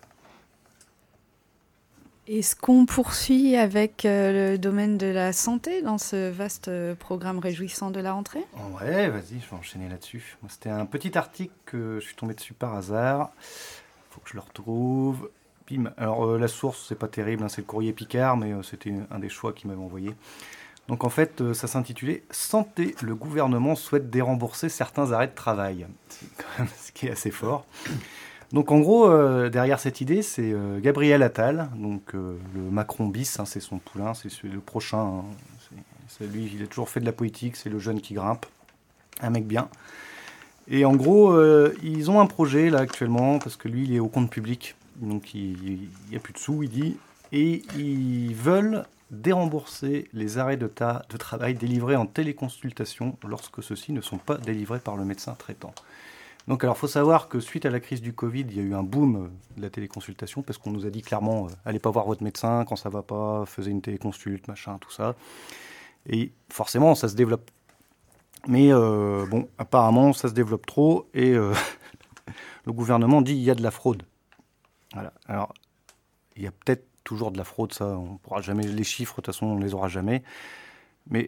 Speaker 2: Est-ce qu'on poursuit avec le domaine de la santé dans ce vaste programme réjouissant de la rentrée ?
Speaker 6: Ouais, vas-y, je vais enchaîner là-dessus. Moi, c'était un petit article que je suis tombé dessus par hasard. Faut que je le retrouve. Bim. Alors, la source, c'est pas terrible, hein, c'est le Courrier Picard, mais c'était un des choix qu'ils m'avaient envoyé. Donc, en fait, ça s'intitulait « Santé, le gouvernement souhaite dérembourser certains arrêts de travail ». C'est quand même ce qui est assez fort. Donc en gros, derrière cette idée, c'est Gabriel Attal, donc le Macron bis, hein, c'est son poulain, c'est le prochain. Hein, c'est lui, il a toujours fait de la politique, c'est le jeune qui grimpe, un mec bien. Et en gros, ils ont un projet là actuellement, parce que lui, il est au compte public, donc il n'y a plus de sous, il dit, et ils veulent dérembourser les arrêts de travail délivrés en téléconsultation lorsque ceux-ci ne sont pas délivrés par le médecin traitant. Donc alors, il faut savoir que suite à la crise du Covid, il y a eu un boom de la téléconsultation, parce qu'on nous a dit clairement, allez pas voir votre médecin quand ça va pas, faisez une téléconsulte, machin, tout ça. Et forcément, ça se développe. Mais bon, apparemment, ça se développe trop, et le gouvernement dit qu'il y a de la fraude. Voilà. Alors, il y a peut-être toujours de la fraude, ça, on pourra jamais, les chiffres, de toute façon, on ne les aura jamais. Mais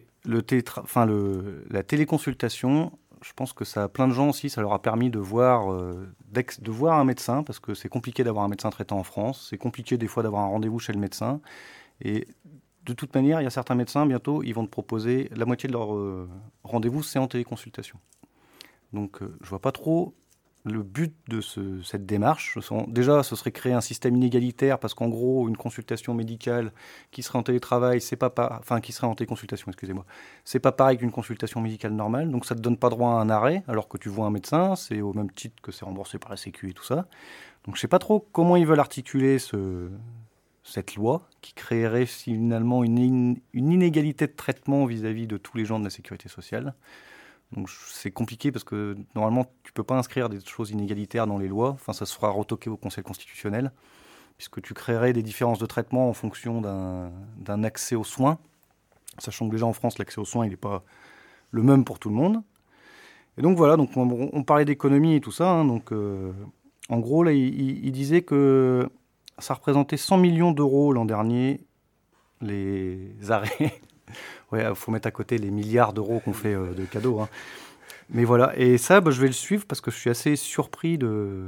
Speaker 6: la téléconsultation, je pense que ça a plein de gens aussi, ça leur a permis de voir un médecin, parce que c'est compliqué d'avoir un médecin traitant en France, c'est compliqué des fois d'avoir un rendez-vous chez le médecin. Et de toute manière, il y a certains médecins, bientôt, ils vont te proposer, la moitié de leur rendez-vous, c'est en téléconsultation. Donc, je vois pas trop le but de cette démarche. Déjà, ce serait créer un système inégalitaire, parce qu'en gros, une consultation médicale qui serait en télétravail, qui serait en téléconsultation, excusez-moi, c'est pas pareil qu'une consultation médicale normale, donc ça te donne pas droit à un arrêt, alors que tu vois un médecin, c'est au même titre que c'est remboursé par la Sécu et tout ça. Donc je sais pas trop comment ils veulent articuler cette loi, qui créerait finalement une inégalité de traitement vis-à-vis de tous les gens de la sécurité sociale. Donc c'est compliqué parce que normalement tu peux pas inscrire des choses inégalitaires dans les lois. Enfin, ça se fera retoquer au Conseil constitutionnel, puisque tu créerais des différences de traitement en fonction d'un accès aux soins, sachant que déjà en France l'accès aux soins il n'est pas le même pour tout le monde. Et donc voilà, donc on parlait d'économie et tout ça. Hein, donc en gros là il disait que ça représentait 100 millions d'euros l'an dernier les arrêts. Ouais, il faut mettre à côté les milliards d'euros qu'on fait de cadeaux. Hein. Mais voilà, et ça, je vais le suivre parce que je suis assez surpris de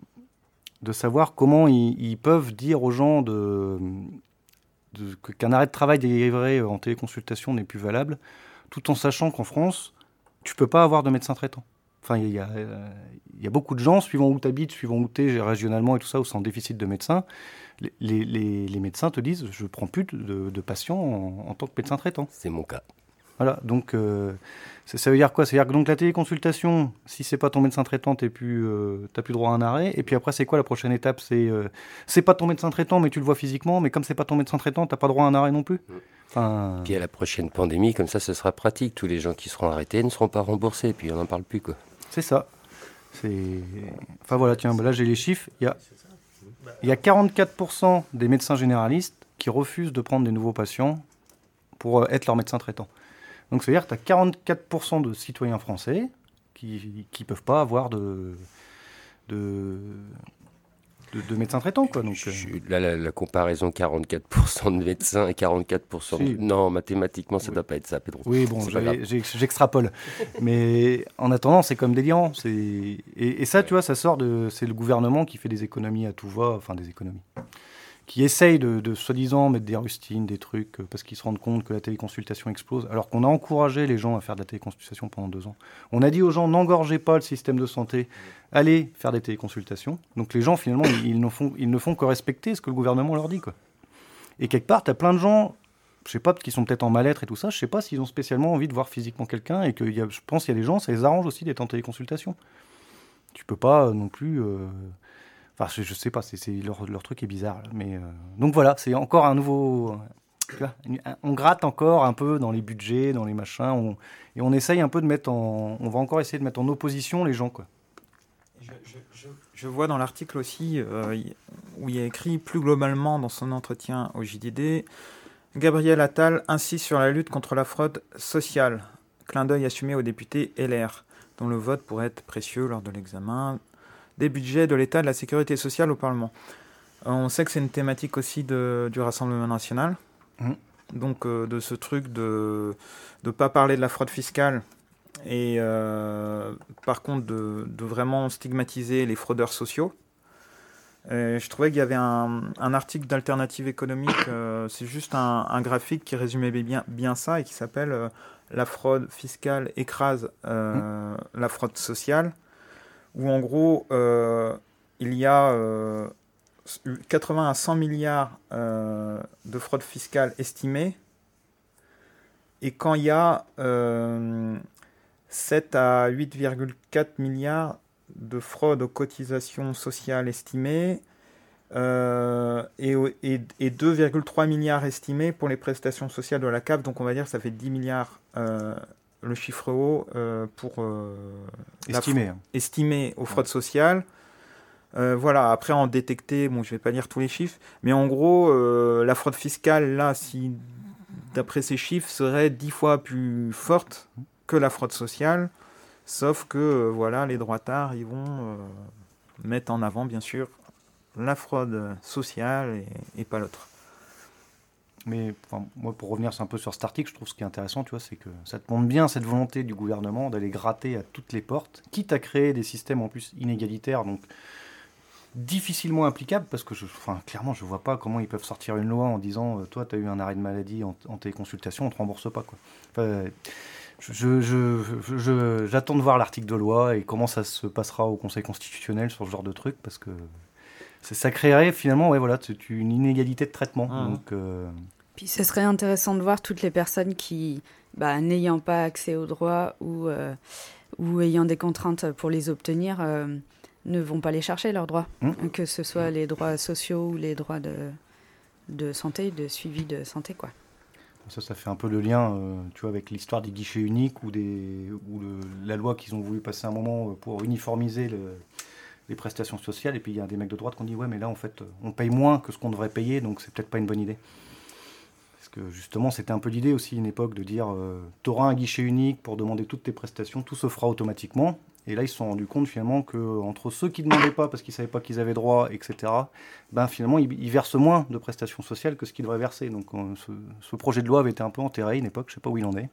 Speaker 6: savoir comment ils peuvent dire aux gens qu'un arrêt de travail délivré en téléconsultation n'est plus valable, tout en sachant qu'en France, tu ne peux pas avoir de médecin traitant. Enfin, il y a beaucoup de gens, suivant où tu habites, suivant où tu es régionalement et tout ça, où c'est en déficit de médecins, les médecins te disent je ne prends plus de patients en tant que médecin traitant.
Speaker 1: C'est mon cas.
Speaker 6: Voilà, donc ça veut dire quoi? Ça veut dire que donc, la téléconsultation, si c'est pas ton médecin traitant, t'as plus droit à un arrêt. Et puis après, c'est quoi la prochaine étape? C'est pas ton médecin traitant, mais tu le vois physiquement. Mais comme c'est pas ton médecin traitant, t'as pas droit à un arrêt non plus. Enfin...
Speaker 1: Puis à la prochaine pandémie, comme ça, ce sera pratique. Tous les gens qui seront arrêtés ne seront pas remboursés. Puis on n'en parle plus, quoi.
Speaker 6: C'est ça. Enfin voilà, tiens, là j'ai les chiffres. Il y a 44% des médecins généralistes qui refusent de prendre des nouveaux patients pour être leur médecin traitant. Donc, c'est-à-dire que tu as 44% de citoyens français qui ne peuvent pas avoir de médecins traitants, quoi. Donc,
Speaker 1: là, la comparaison 44% de médecins et 44%...
Speaker 6: Si.
Speaker 1: Non, mathématiquement, ça ne doit pas être ça, Pedro.
Speaker 6: Oui, bon, j'extrapole. Mais en attendant, c'est comme délirant. Et ça, tu vois, ça sort de... C'est le gouvernement qui fait des économies à tout va, enfin des économies, qui essayent de soi-disant mettre des rustines, des trucs, parce qu'ils se rendent compte que la téléconsultation explose, alors qu'on a encouragé les gens à faire de la téléconsultation pendant 2 ans. On a dit aux gens, n'engorgez pas le système de santé, allez faire des téléconsultations. Donc les gens, finalement, ils ne font que respecter ce que le gouvernement leur dit, quoi. Et quelque part, tu as plein de gens, je sais pas, qui sont peut-être en mal-être et tout ça, je sais pas s'ils ont spécialement envie de voir physiquement quelqu'un, et que je pense qu'il y a des gens, ça les arrange aussi d'être en téléconsultation. Tu peux pas non plus... Enfin, je sais pas, leur truc est bizarre. Là. Mais, donc voilà, c'est encore un nouveau... on gratte encore un peu dans les budgets, dans les machins, et on essaye un peu de mettre on va encore essayer de mettre en opposition les gens, quoi.
Speaker 3: Je vois dans l'article aussi, où il y a écrit plus globalement dans son entretien au JDD, Gabriel Attal insiste sur la lutte contre la fraude sociale. Clin d'œil assumé au député LR, dont le vote pourrait être précieux lors de l'examen des budgets de l'État de la sécurité sociale au Parlement. On sait que c'est une thématique aussi du Rassemblement national. Donc de ce truc de ne pas parler de la fraude fiscale et par contre de vraiment stigmatiser les fraudeurs sociaux. Je trouvais qu'il y avait un article d'Alternative économique, c'est juste un graphique qui résumait bien ça et qui s'appelle La fraude fiscale écrase la fraude sociale, où en gros il y a 80 à 100 milliards de fraude fiscale estimée, et quand il y a 7 à 8,4 milliards de fraude aux cotisations sociales estimées et 2,3 milliards estimés pour les prestations sociales de la CAF. Donc on va dire que ça fait 10 milliards le chiffre haut pour estimé aux fraudes sociales. Voilà, après en détecter, bon je vais pas lire tous les chiffres, mais en gros la fraude fiscale là, si d'après ces chiffres, serait 10 fois plus forte que la fraude sociale, sauf que voilà, les droitards ils vont mettre en avant bien sûr la fraude sociale et pas l'autre.
Speaker 6: Mais moi, pour revenir un peu sur cet article, je trouve ce qui est intéressant, tu vois, c'est que ça te montre bien cette volonté du gouvernement d'aller gratter à toutes les portes, quitte à créer des systèmes en plus inégalitaires, donc difficilement applicables, parce que clairement, je vois pas comment ils peuvent sortir une loi en disant toi, tu as eu un arrêt de maladie en téléconsultation, on te rembourse pas, quoi. Enfin, j'attends de voir l'article de loi et comment ça se passera au Conseil constitutionnel sur ce genre de truc, parce que ça créerait finalement une inégalité de traitement. Donc,
Speaker 2: Puis ce serait intéressant de voir toutes les personnes qui, n'ayant pas accès aux droits ou ayant des contraintes pour les obtenir, ne vont pas les chercher, leurs droits. Que ce soit les droits sociaux ou les droits de santé, de suivi de santé, quoi.
Speaker 6: Ça fait un peu le lien tu vois, avec l'histoire des guichets uniques ou la loi qu'ils ont voulu passer un moment pour uniformiser les prestations sociales, et puis il y a des mecs de droite qui ont dit ouais, mais là en fait on paye moins que ce qu'on devrait payer, donc c'est peut-être pas une bonne idée. Parce que justement c'était un peu l'idée aussi, une époque, de dire t'auras un guichet unique pour demander toutes tes prestations, tout se fera automatiquement. Et là ils se sont rendus compte finalement qu'entre ceux qui ne demandaient pas parce qu'ils savaient pas qu'ils avaient droit, etc., finalement ils versent moins de prestations sociales que ce qu'ils devraient verser. Donc ce projet de loi avait été un peu enterré à une époque, je sais pas où il en est.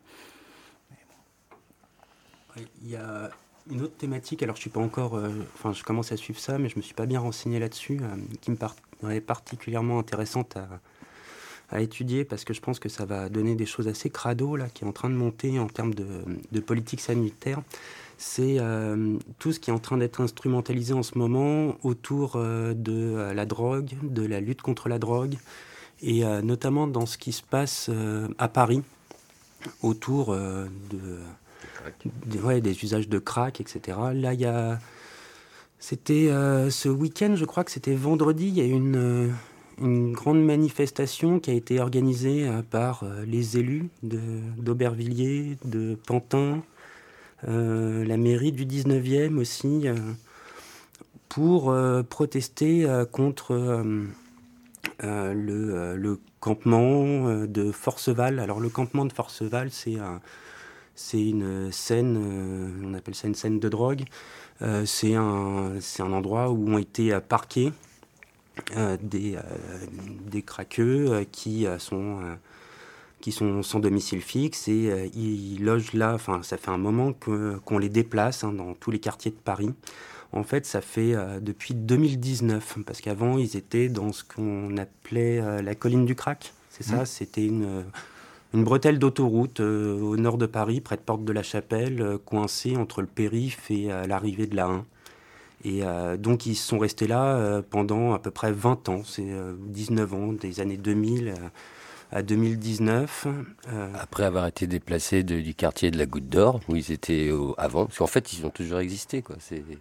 Speaker 5: Il y a une autre thématique, alors je suis pas encore, je commence à suivre ça, mais je me suis pas bien renseigné là-dessus, qui me paraît particulièrement intéressante à étudier, parce que je pense que ça va donner des choses assez crado là, qui est en train de monter en termes de politique sanitaire. C'est tout ce qui est en train d'être instrumentalisé en ce moment autour de la drogue, de la lutte contre la drogue, et notamment dans ce qui se passe à Paris autour des usages de crack, etc. Là, c'était ce week-end, je crois que c'était vendredi, il y a eu une grande manifestation qui a été organisée par les élus d'Aubervilliers, de Pantin, la mairie du 19e aussi, pour protester contre le campement de Forceval. Alors le campement de Forceval, c'est une scène, on appelle ça une scène de drogue. C'est un endroit où ont été parqués des craqueux qui sont sans domicile fixe, et ils logent là. Enfin, ça fait un moment qu'on les déplace dans tous les quartiers de Paris. En fait, ça fait depuis 2019, parce qu'avant, ils étaient dans ce qu'on appelait la colline du crack. C'est ça, c'était une bretelle d'autoroute au nord de Paris, près de Porte de la Chapelle, coincée entre le périph' et l'arrivée de la 1. Et donc, ils sont restés là pendant à peu près 20 ans, c'est 19 ans, des années 2000 à 2019.
Speaker 1: Après avoir été déplacés du quartier de la Goutte d'Or, où ils étaient avant, parce qu'en fait, ils ont toujours existé, quoi.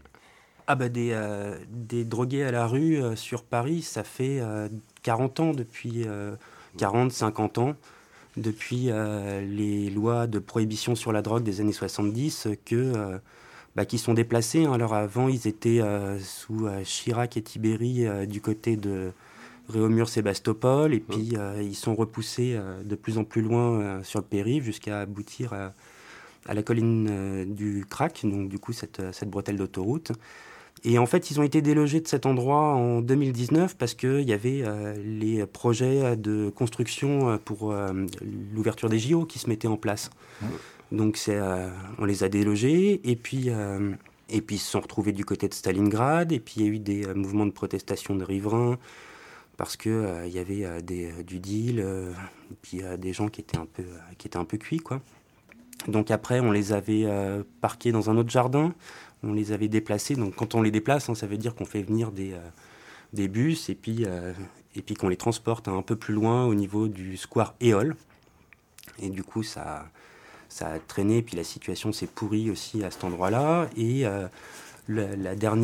Speaker 5: Des drogués à la rue sur Paris, ça fait 40 ans, depuis 40-50 ans, depuis les lois de prohibition sur la drogue des années 70, qui sont déplacés. Alors avant, ils étaient sous Chirac et Tibéri du côté de Réaumur-Sébastopol, et puis ils sont repoussés de plus en plus loin sur le périph' jusqu'à aboutir à la colline du crack, donc du coup cette bretelle d'autoroute. Et en fait, ils ont été délogés de cet endroit en 2019 parce qu'il y avait les projets de construction pour l'ouverture des JO qui se mettaient en place. Donc on les a délogés, et puis ils se sont retrouvés du côté de Stalingrad, et puis il y a eu des mouvements de protestation de riverains parce que il y avait du deal, et puis des gens qui étaient un peu cuits, quoi. Donc après, on les avait parqués dans un autre jardin. On les avait déplacés. Donc quand on les déplace, ça veut dire qu'on fait venir des bus, et puis qu'on les transporte un peu plus loin au niveau du square Éole. Et du coup, ça ça a traîné, puis la situation s'est pourrie aussi à cet endroit-là. Et le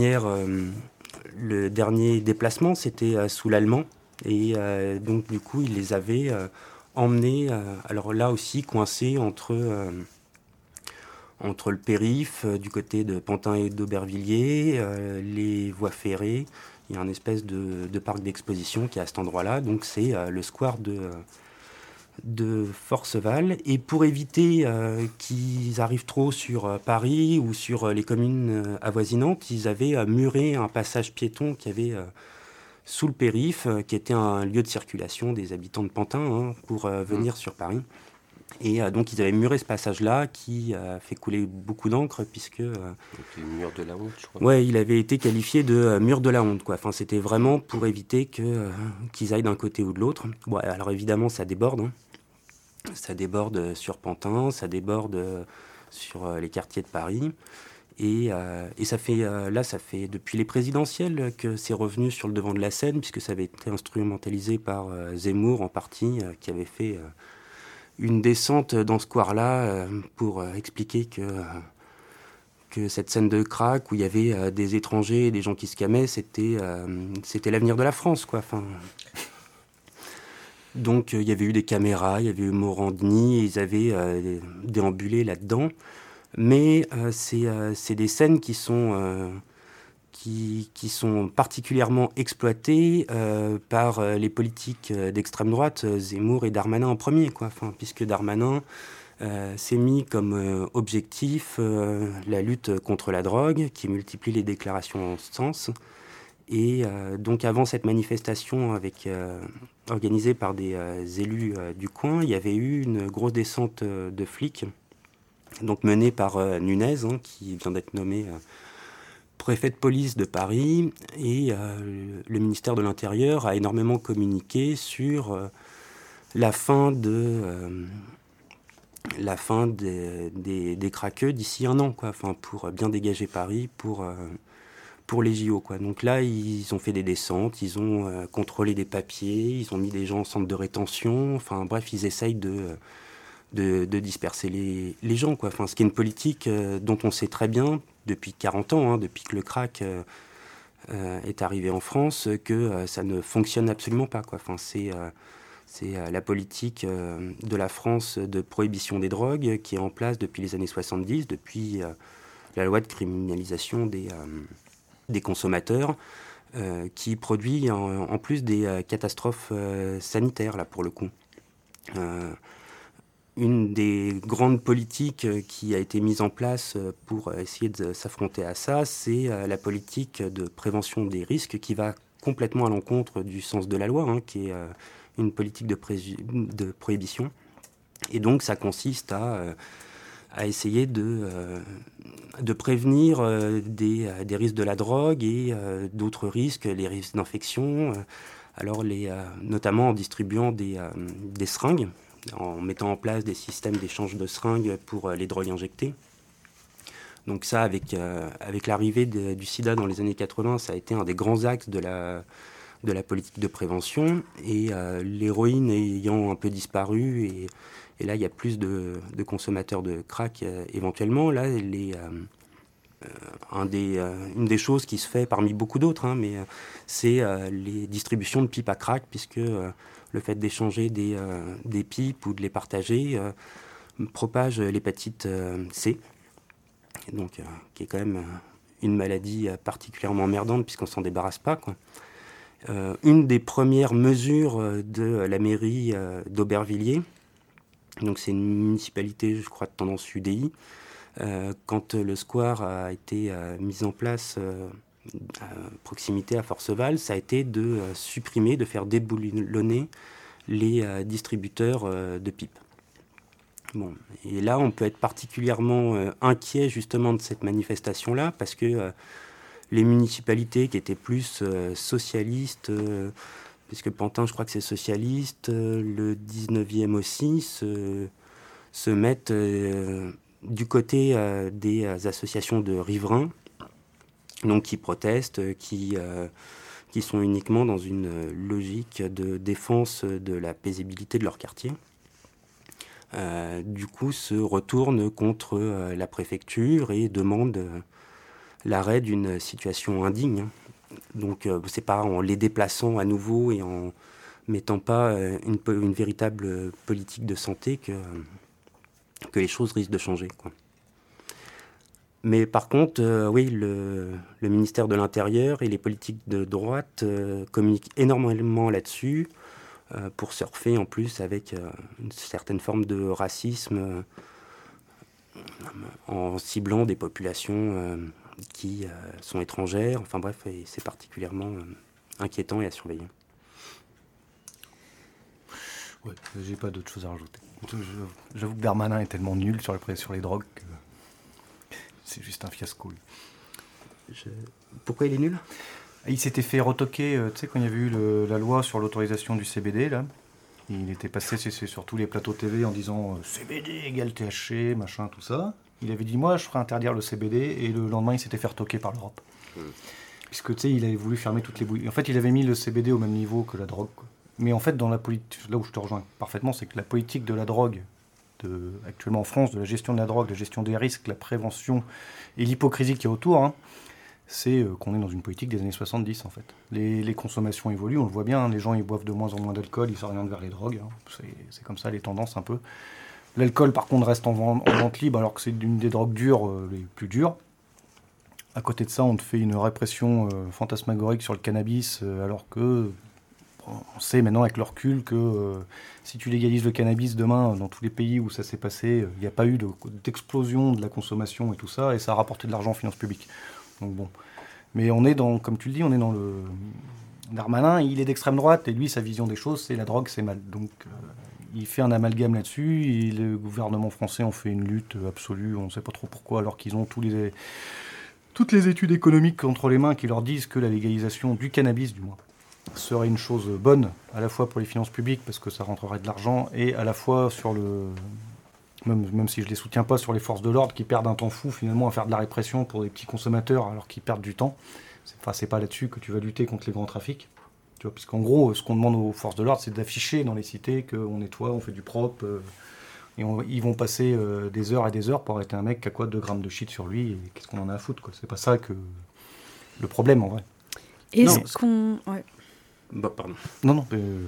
Speaker 5: dernier déplacement, c'était sous l'Allemand. Et donc, du coup, il les avait emmenés, alors là aussi, coincés entre le périph', du côté de Pantin et d'Aubervilliers, les voies ferrées. Il y a une espèce de parc d'exposition qui est à cet endroit-là. Donc, c'est le square de Forceval. Et pour éviter qu'ils arrivent trop sur Paris ou sur les communes avoisinantes, ils avaient muré un passage piéton qui avait sous le périph', qui était un lieu de circulation des habitants de Pantin pour venir sur Paris. Et donc ils avaient muré ce passage-là qui a fait couler beaucoup d'encre puisque...
Speaker 1: Le mur de la honte, je crois.
Speaker 5: Ouais, il avait été qualifié de mur de la honte, quoi. Enfin, c'était vraiment pour éviter qu'ils aillent d'un côté ou de l'autre. Bon, alors évidemment, ça déborde. Ça déborde sur Pantin, ça déborde sur les quartiers de Paris. Et ça fait depuis les présidentielles que c'est revenu sur le devant de la scène, puisque ça avait été instrumentalisé par Zemmour en partie, qui avait fait une descente dans ce square-là pour expliquer que cette scène de crack où il y avait des étrangers, des gens qui se camaient, c'était l'avenir de la France, quoi. Enfin, donc il y avait eu des caméras, il y avait eu Morandini, et ils avaient déambulé là-dedans. Mais c'est des scènes qui sont particulièrement exploitées par les politiques d'extrême droite, Zemmour et Darmanin en premier, quoi. Enfin, puisque Darmanin s'est mis comme objectif la lutte contre la drogue, qui multiplie les déclarations en ce sens. Et donc avant cette manifestation organisée par des élus du coin, il y avait eu une grosse descente de flics, donc menée par Nunez, qui vient d'être nommé préfet de police de Paris. Et le ministère de l'Intérieur a énormément communiqué sur la fin des craqueux d'ici un an, quoi. Enfin, pour bien dégager Paris pour les JO, quoi. Donc là, ils ont fait des descentes, ils ont contrôlé des papiers, ils ont mis des gens en centre de rétention. Enfin bref, ils essayent de disperser les gens, quoi. Enfin, ce qui est une politique dont on sait très bien depuis 40 ans, depuis que le crack est arrivé en France, que ça ne fonctionne absolument pas, quoi. Enfin, c'est la politique de la France de prohibition des drogues qui est en place depuis les années 70, depuis la loi de criminalisation des consommateurs, qui produit en plus des catastrophes sanitaires, là, pour le coup. Une des grandes politiques qui a été mise en place pour essayer de s'affronter à ça, c'est la politique de prévention des risques qui va complètement à l'encontre du sens de la loi, qui est une politique de prohibition. Et donc ça consiste à essayer de prévenir des risques de la drogue et d'autres risques, les risques d'infection, notamment en distribuant des seringues, en mettant en place des systèmes d'échange de seringues pour les drogues injectées. Donc ça, avec l'arrivée du sida dans les années 80, ça a été un des grands axes de la politique de prévention. Et l'héroïne ayant un peu disparu, et là, il y a plus de consommateurs de crack éventuellement. Là, une des choses qui se fait parmi beaucoup d'autres, c'est les distributions de pipes à crack, puisque le fait d'échanger des pipes ou de les partager propage l'hépatite C, donc, qui est quand même une maladie particulièrement emmerdante puisqu'on ne s'en débarrasse pas, quoi. Une des premières mesures de la mairie d'Aubervilliers, donc c'est une municipalité, je crois, de tendance UDI, quand le square a été mis en place à proximité à Forceval, ça a été de supprimer, de faire déboulonner les distributeurs de pipes. Bon, et là, on peut être particulièrement inquiet justement de cette manifestation-là, parce que les municipalités qui étaient plus socialistes, puisque Pantin, je crois que c'est socialiste, le 19e aussi, se mettent du côté des associations de riverains, donc qui protestent, qui sont uniquement dans une logique de défense de la paisibilité de leur quartier. du coup se retourne contre la préfecture et demande l'arrêt d'une situation indigne. Donc c'est pas en les déplaçant à nouveau et en mettant pas une véritable politique de santé que les choses risquent de changer, quoi. Mais par contre, oui, le ministère de l'Intérieur et les politiques de droite communiquent énormément là-dessus pour surfer en plus avec une certaine forme de racisme en ciblant des populations qui sont étrangères. Enfin bref, et c'est particulièrement inquiétant et à surveiller.
Speaker 6: Ouais, j'ai pas d'autre chose à rajouter. J'avoue que Darmanin est tellement nul sur les drogues que c'est juste un fiasco.
Speaker 5: Pourquoi il est nul ?
Speaker 6: Il s'était fait retoquer, tu sais, quand il y avait eu la loi sur l'autorisation du CBD, là. Il était passé sur tous les plateaux TV en disant CBD égale THC, machin, tout ça. Il avait dit, moi, je ferai interdire le CBD, et le lendemain, il s'était fait retoquer par l'Europe. Puisque, tu sais, il avait voulu fermer toutes les bouillies. En fait, il avait mis le CBD au même niveau que la drogue, quoi. Mais en fait, dans la politique, là où je te rejoins parfaitement, c'est que la politique de la drogue, actuellement en France, de la gestion de la drogue, la gestion des risques, la prévention et l'hypocrisie qu'il y a autour, hein, c'est qu'on est dans une politique des années 70, en fait. Les consommations évoluent, on le voit bien, hein, les gens ils boivent de moins en moins d'alcool, ils s'orientent vers les drogues, hein, c'est comme ça les tendances un peu. L'alcool, par contre, reste en vente libre, alors que c'est une des drogues dures, les plus dures. À côté de ça, on te fait une répression fantasmagorique sur le cannabis, alors que on sait maintenant avec le recul que si tu légalises le cannabis demain, dans tous les pays où ça s'est passé, il n'y a pas eu d'explosion de la consommation et tout ça, et ça a rapporté de l'argent aux finances publiques. Donc bon. Mais on est dans, comme tu le dis, on est dans le... Darmanin, il est d'extrême droite, et lui, sa vision des choses, c'est la drogue, c'est mal. Donc il fait un amalgame là-dessus, et le gouvernement français en fait une lutte absolue, on ne sait pas trop pourquoi, alors qu'ils ont toutes les études économiques entre les mains qui leur disent que la légalisation du cannabis, du moins, serait une chose bonne, à la fois pour les finances publiques, parce que ça rentrerait de l'argent, et à la fois sur le... Même si je ne les soutiens pas, sur les forces de l'ordre qui perdent un temps fou finalement à faire de la répression pour des petits consommateurs alors qu'ils perdent du temps. C'est pas là-dessus que tu vas lutter contre les grands trafics. Tu vois, puisqu'en gros, ce qu'on demande aux forces de l'ordre, c'est d'afficher dans les cités qu'on nettoie, on fait du propre, et ils vont passer des heures et des heures pour arrêter un mec qui a quoi 2 grammes de shit sur lui, et qu'est-ce qu'on en a à foutre, quoi. C'est pas ça que le problème en vrai.
Speaker 2: Est-ce qu'on... Ouais.
Speaker 5: Bah, pardon.
Speaker 2: Non,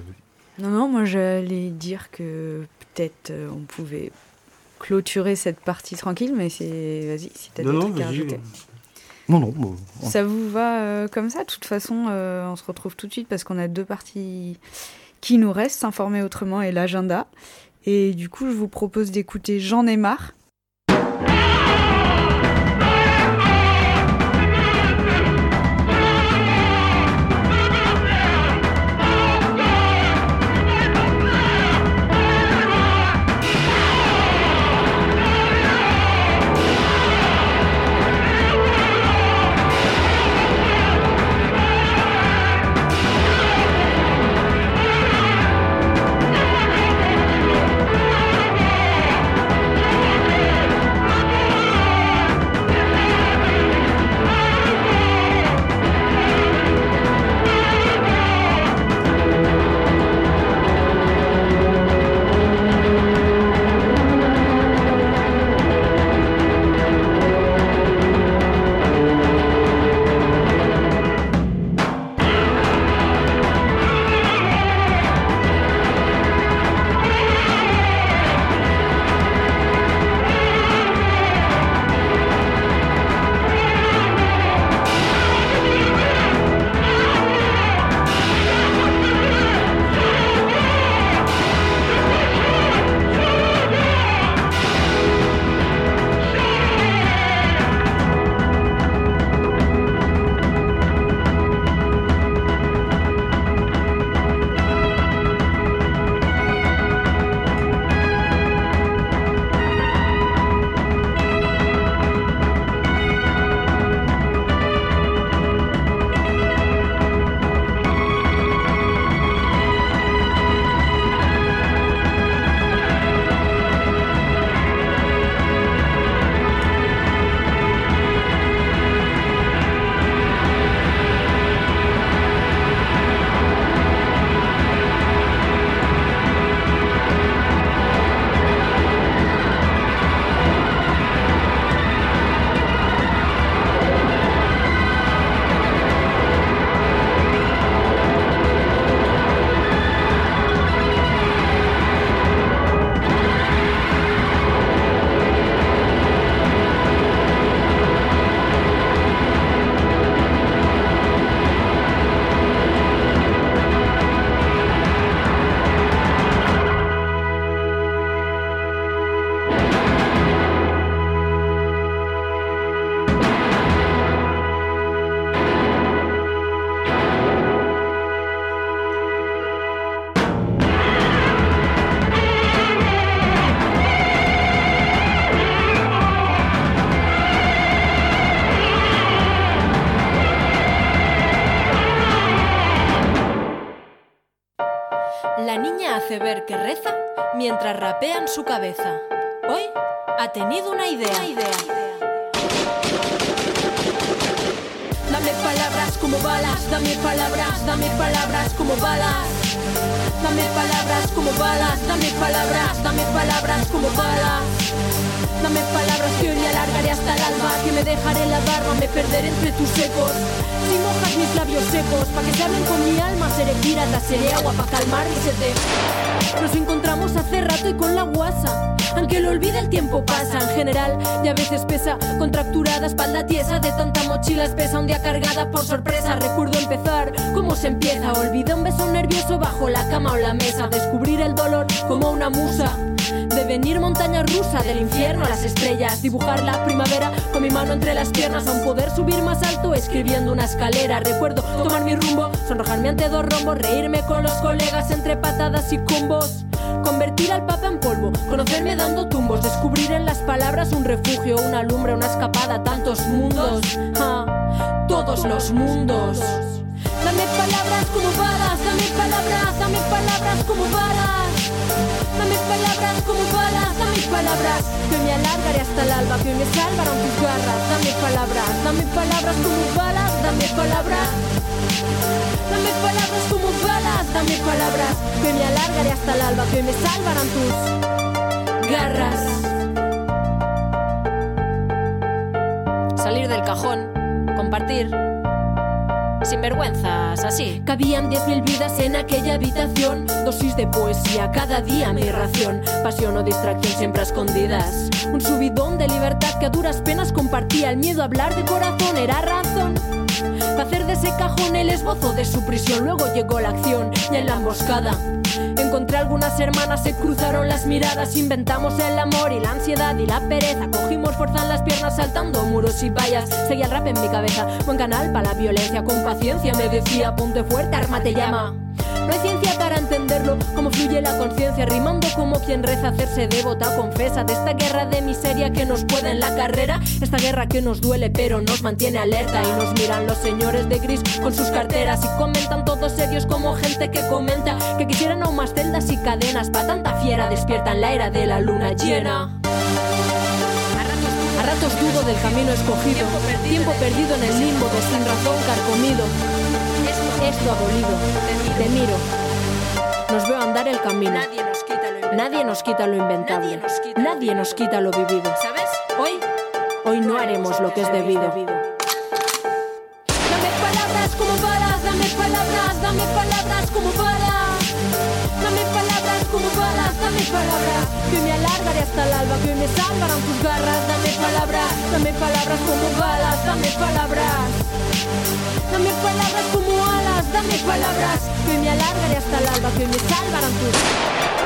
Speaker 2: moi j'allais dire que peut-être on pouvait clôturer cette partie tranquille, mais vas-y, si t'as des trucs à rajouter.
Speaker 6: Non.
Speaker 2: Ça vous va comme ça ? De toute façon, on se retrouve tout de suite parce qu'on a 2 parties qui nous restent, s'informer autrement et l'agenda. Et du coup, je vous propose d'écouter J'en ai marre.
Speaker 8: parece ver que reza mientras rapea en su cabeza. Hoy ha tenido una idea. Dame palabras como balas, dame palabras como balas. Dame palabras como balas, dame palabras como balas. Dame palabras que hoy me alargaré hasta el alba, que me dejaré la barba, me perderé entre tus ecos. Si mojas mis labios secos, pa' que se hablen con mi alma, seré pirata, seré agua pa' calmar mi sed. Nos encontramos hace rato y con la guasa, aunque lo olvide el tiempo pasa en general, y a veces pesa, contracturada, espalda tiesa, de tanta mochila espesa, un día cargada por sorpresa. Recuerdo empezar, cómo se empieza, olvidé un beso nervioso bajo la cama o la mesa, descubrir el dolor como una musa, devenir montaña rusa del infierno a las estrellas, dibujar la primavera con mi mano entre las piernas, aún poder subir más alto escribiendo una escalera. Recuerdo tomar mi rumbo, sonrojarme ante dos rombos, reírme con los colegas entre patadas y combos, convertir al papa en polvo, conocerme dando tumbos, descubrir en las palabras un refugio, una lumbre, una escapada, tantos mundos, todos los mundos. Dame palabras como balas, dame palabras como balas. Dame palabras como balas, dame palabras que me alargaré hasta el alba, que me salvarán tus garras. Dame palabras como balas, dame palabras. Dame palabras como balas, dame palabras que me alargaré hasta el alba, que me salvarán tus garras. Salir del cajón, compartir sin vergüenzas, así. Cabían 10.000 vidas en aquella habitación, dosis de poesía, cada día mi ración, pasión o distracción siempre a escondidas, un subidón de libertad que a duras penas compartía, el miedo a hablar de corazón era razón, para hacer de ese cajón el esbozo de su prisión. Luego llegó la acción y en la emboscada encontré algunas hermanas, se cruzaron las miradas, inventamos el amor y la ansiedad y la pereza, cogimos fuerza en las piernas saltando muros y vallas, seguía el rap en mi cabeza, buen canal para la violencia, con paciencia me decía, ponte fuerte, arma te llama. No hay ciencia para entenderlo, cómo fluye la conciencia, rimando como quien reza, hacerse devota, confesa de esta guerra de miseria que nos puede en la carrera, esta guerra que nos duele pero nos mantiene alerta, y nos miran los señores de gris con sus carteras y comentan todos serios como gente que comenta que quisieran aún más celdas y cadenas, pa' tanta fiera despierta en la era de la luna llena. A ratos dudo del camino escogido, tiempo perdido en el limbo de sin razón carcomido. Esto abolido, te miro, nos veo andar el camino. Nadie nos quita lo inventable, nadie nos quita lo vivido. ¿Sabes? Hoy no haremos lo que es debido. Dame palabras como balas, dame palabras como balas. Dame palabras como balas, dame palabras que me alargaré hasta el alba, que me salvarán tus garras. Dame palabras como balas, dame palabras. Dame palabras como alas, dame palabras que me alargaré hasta el alba, que me salvarán tus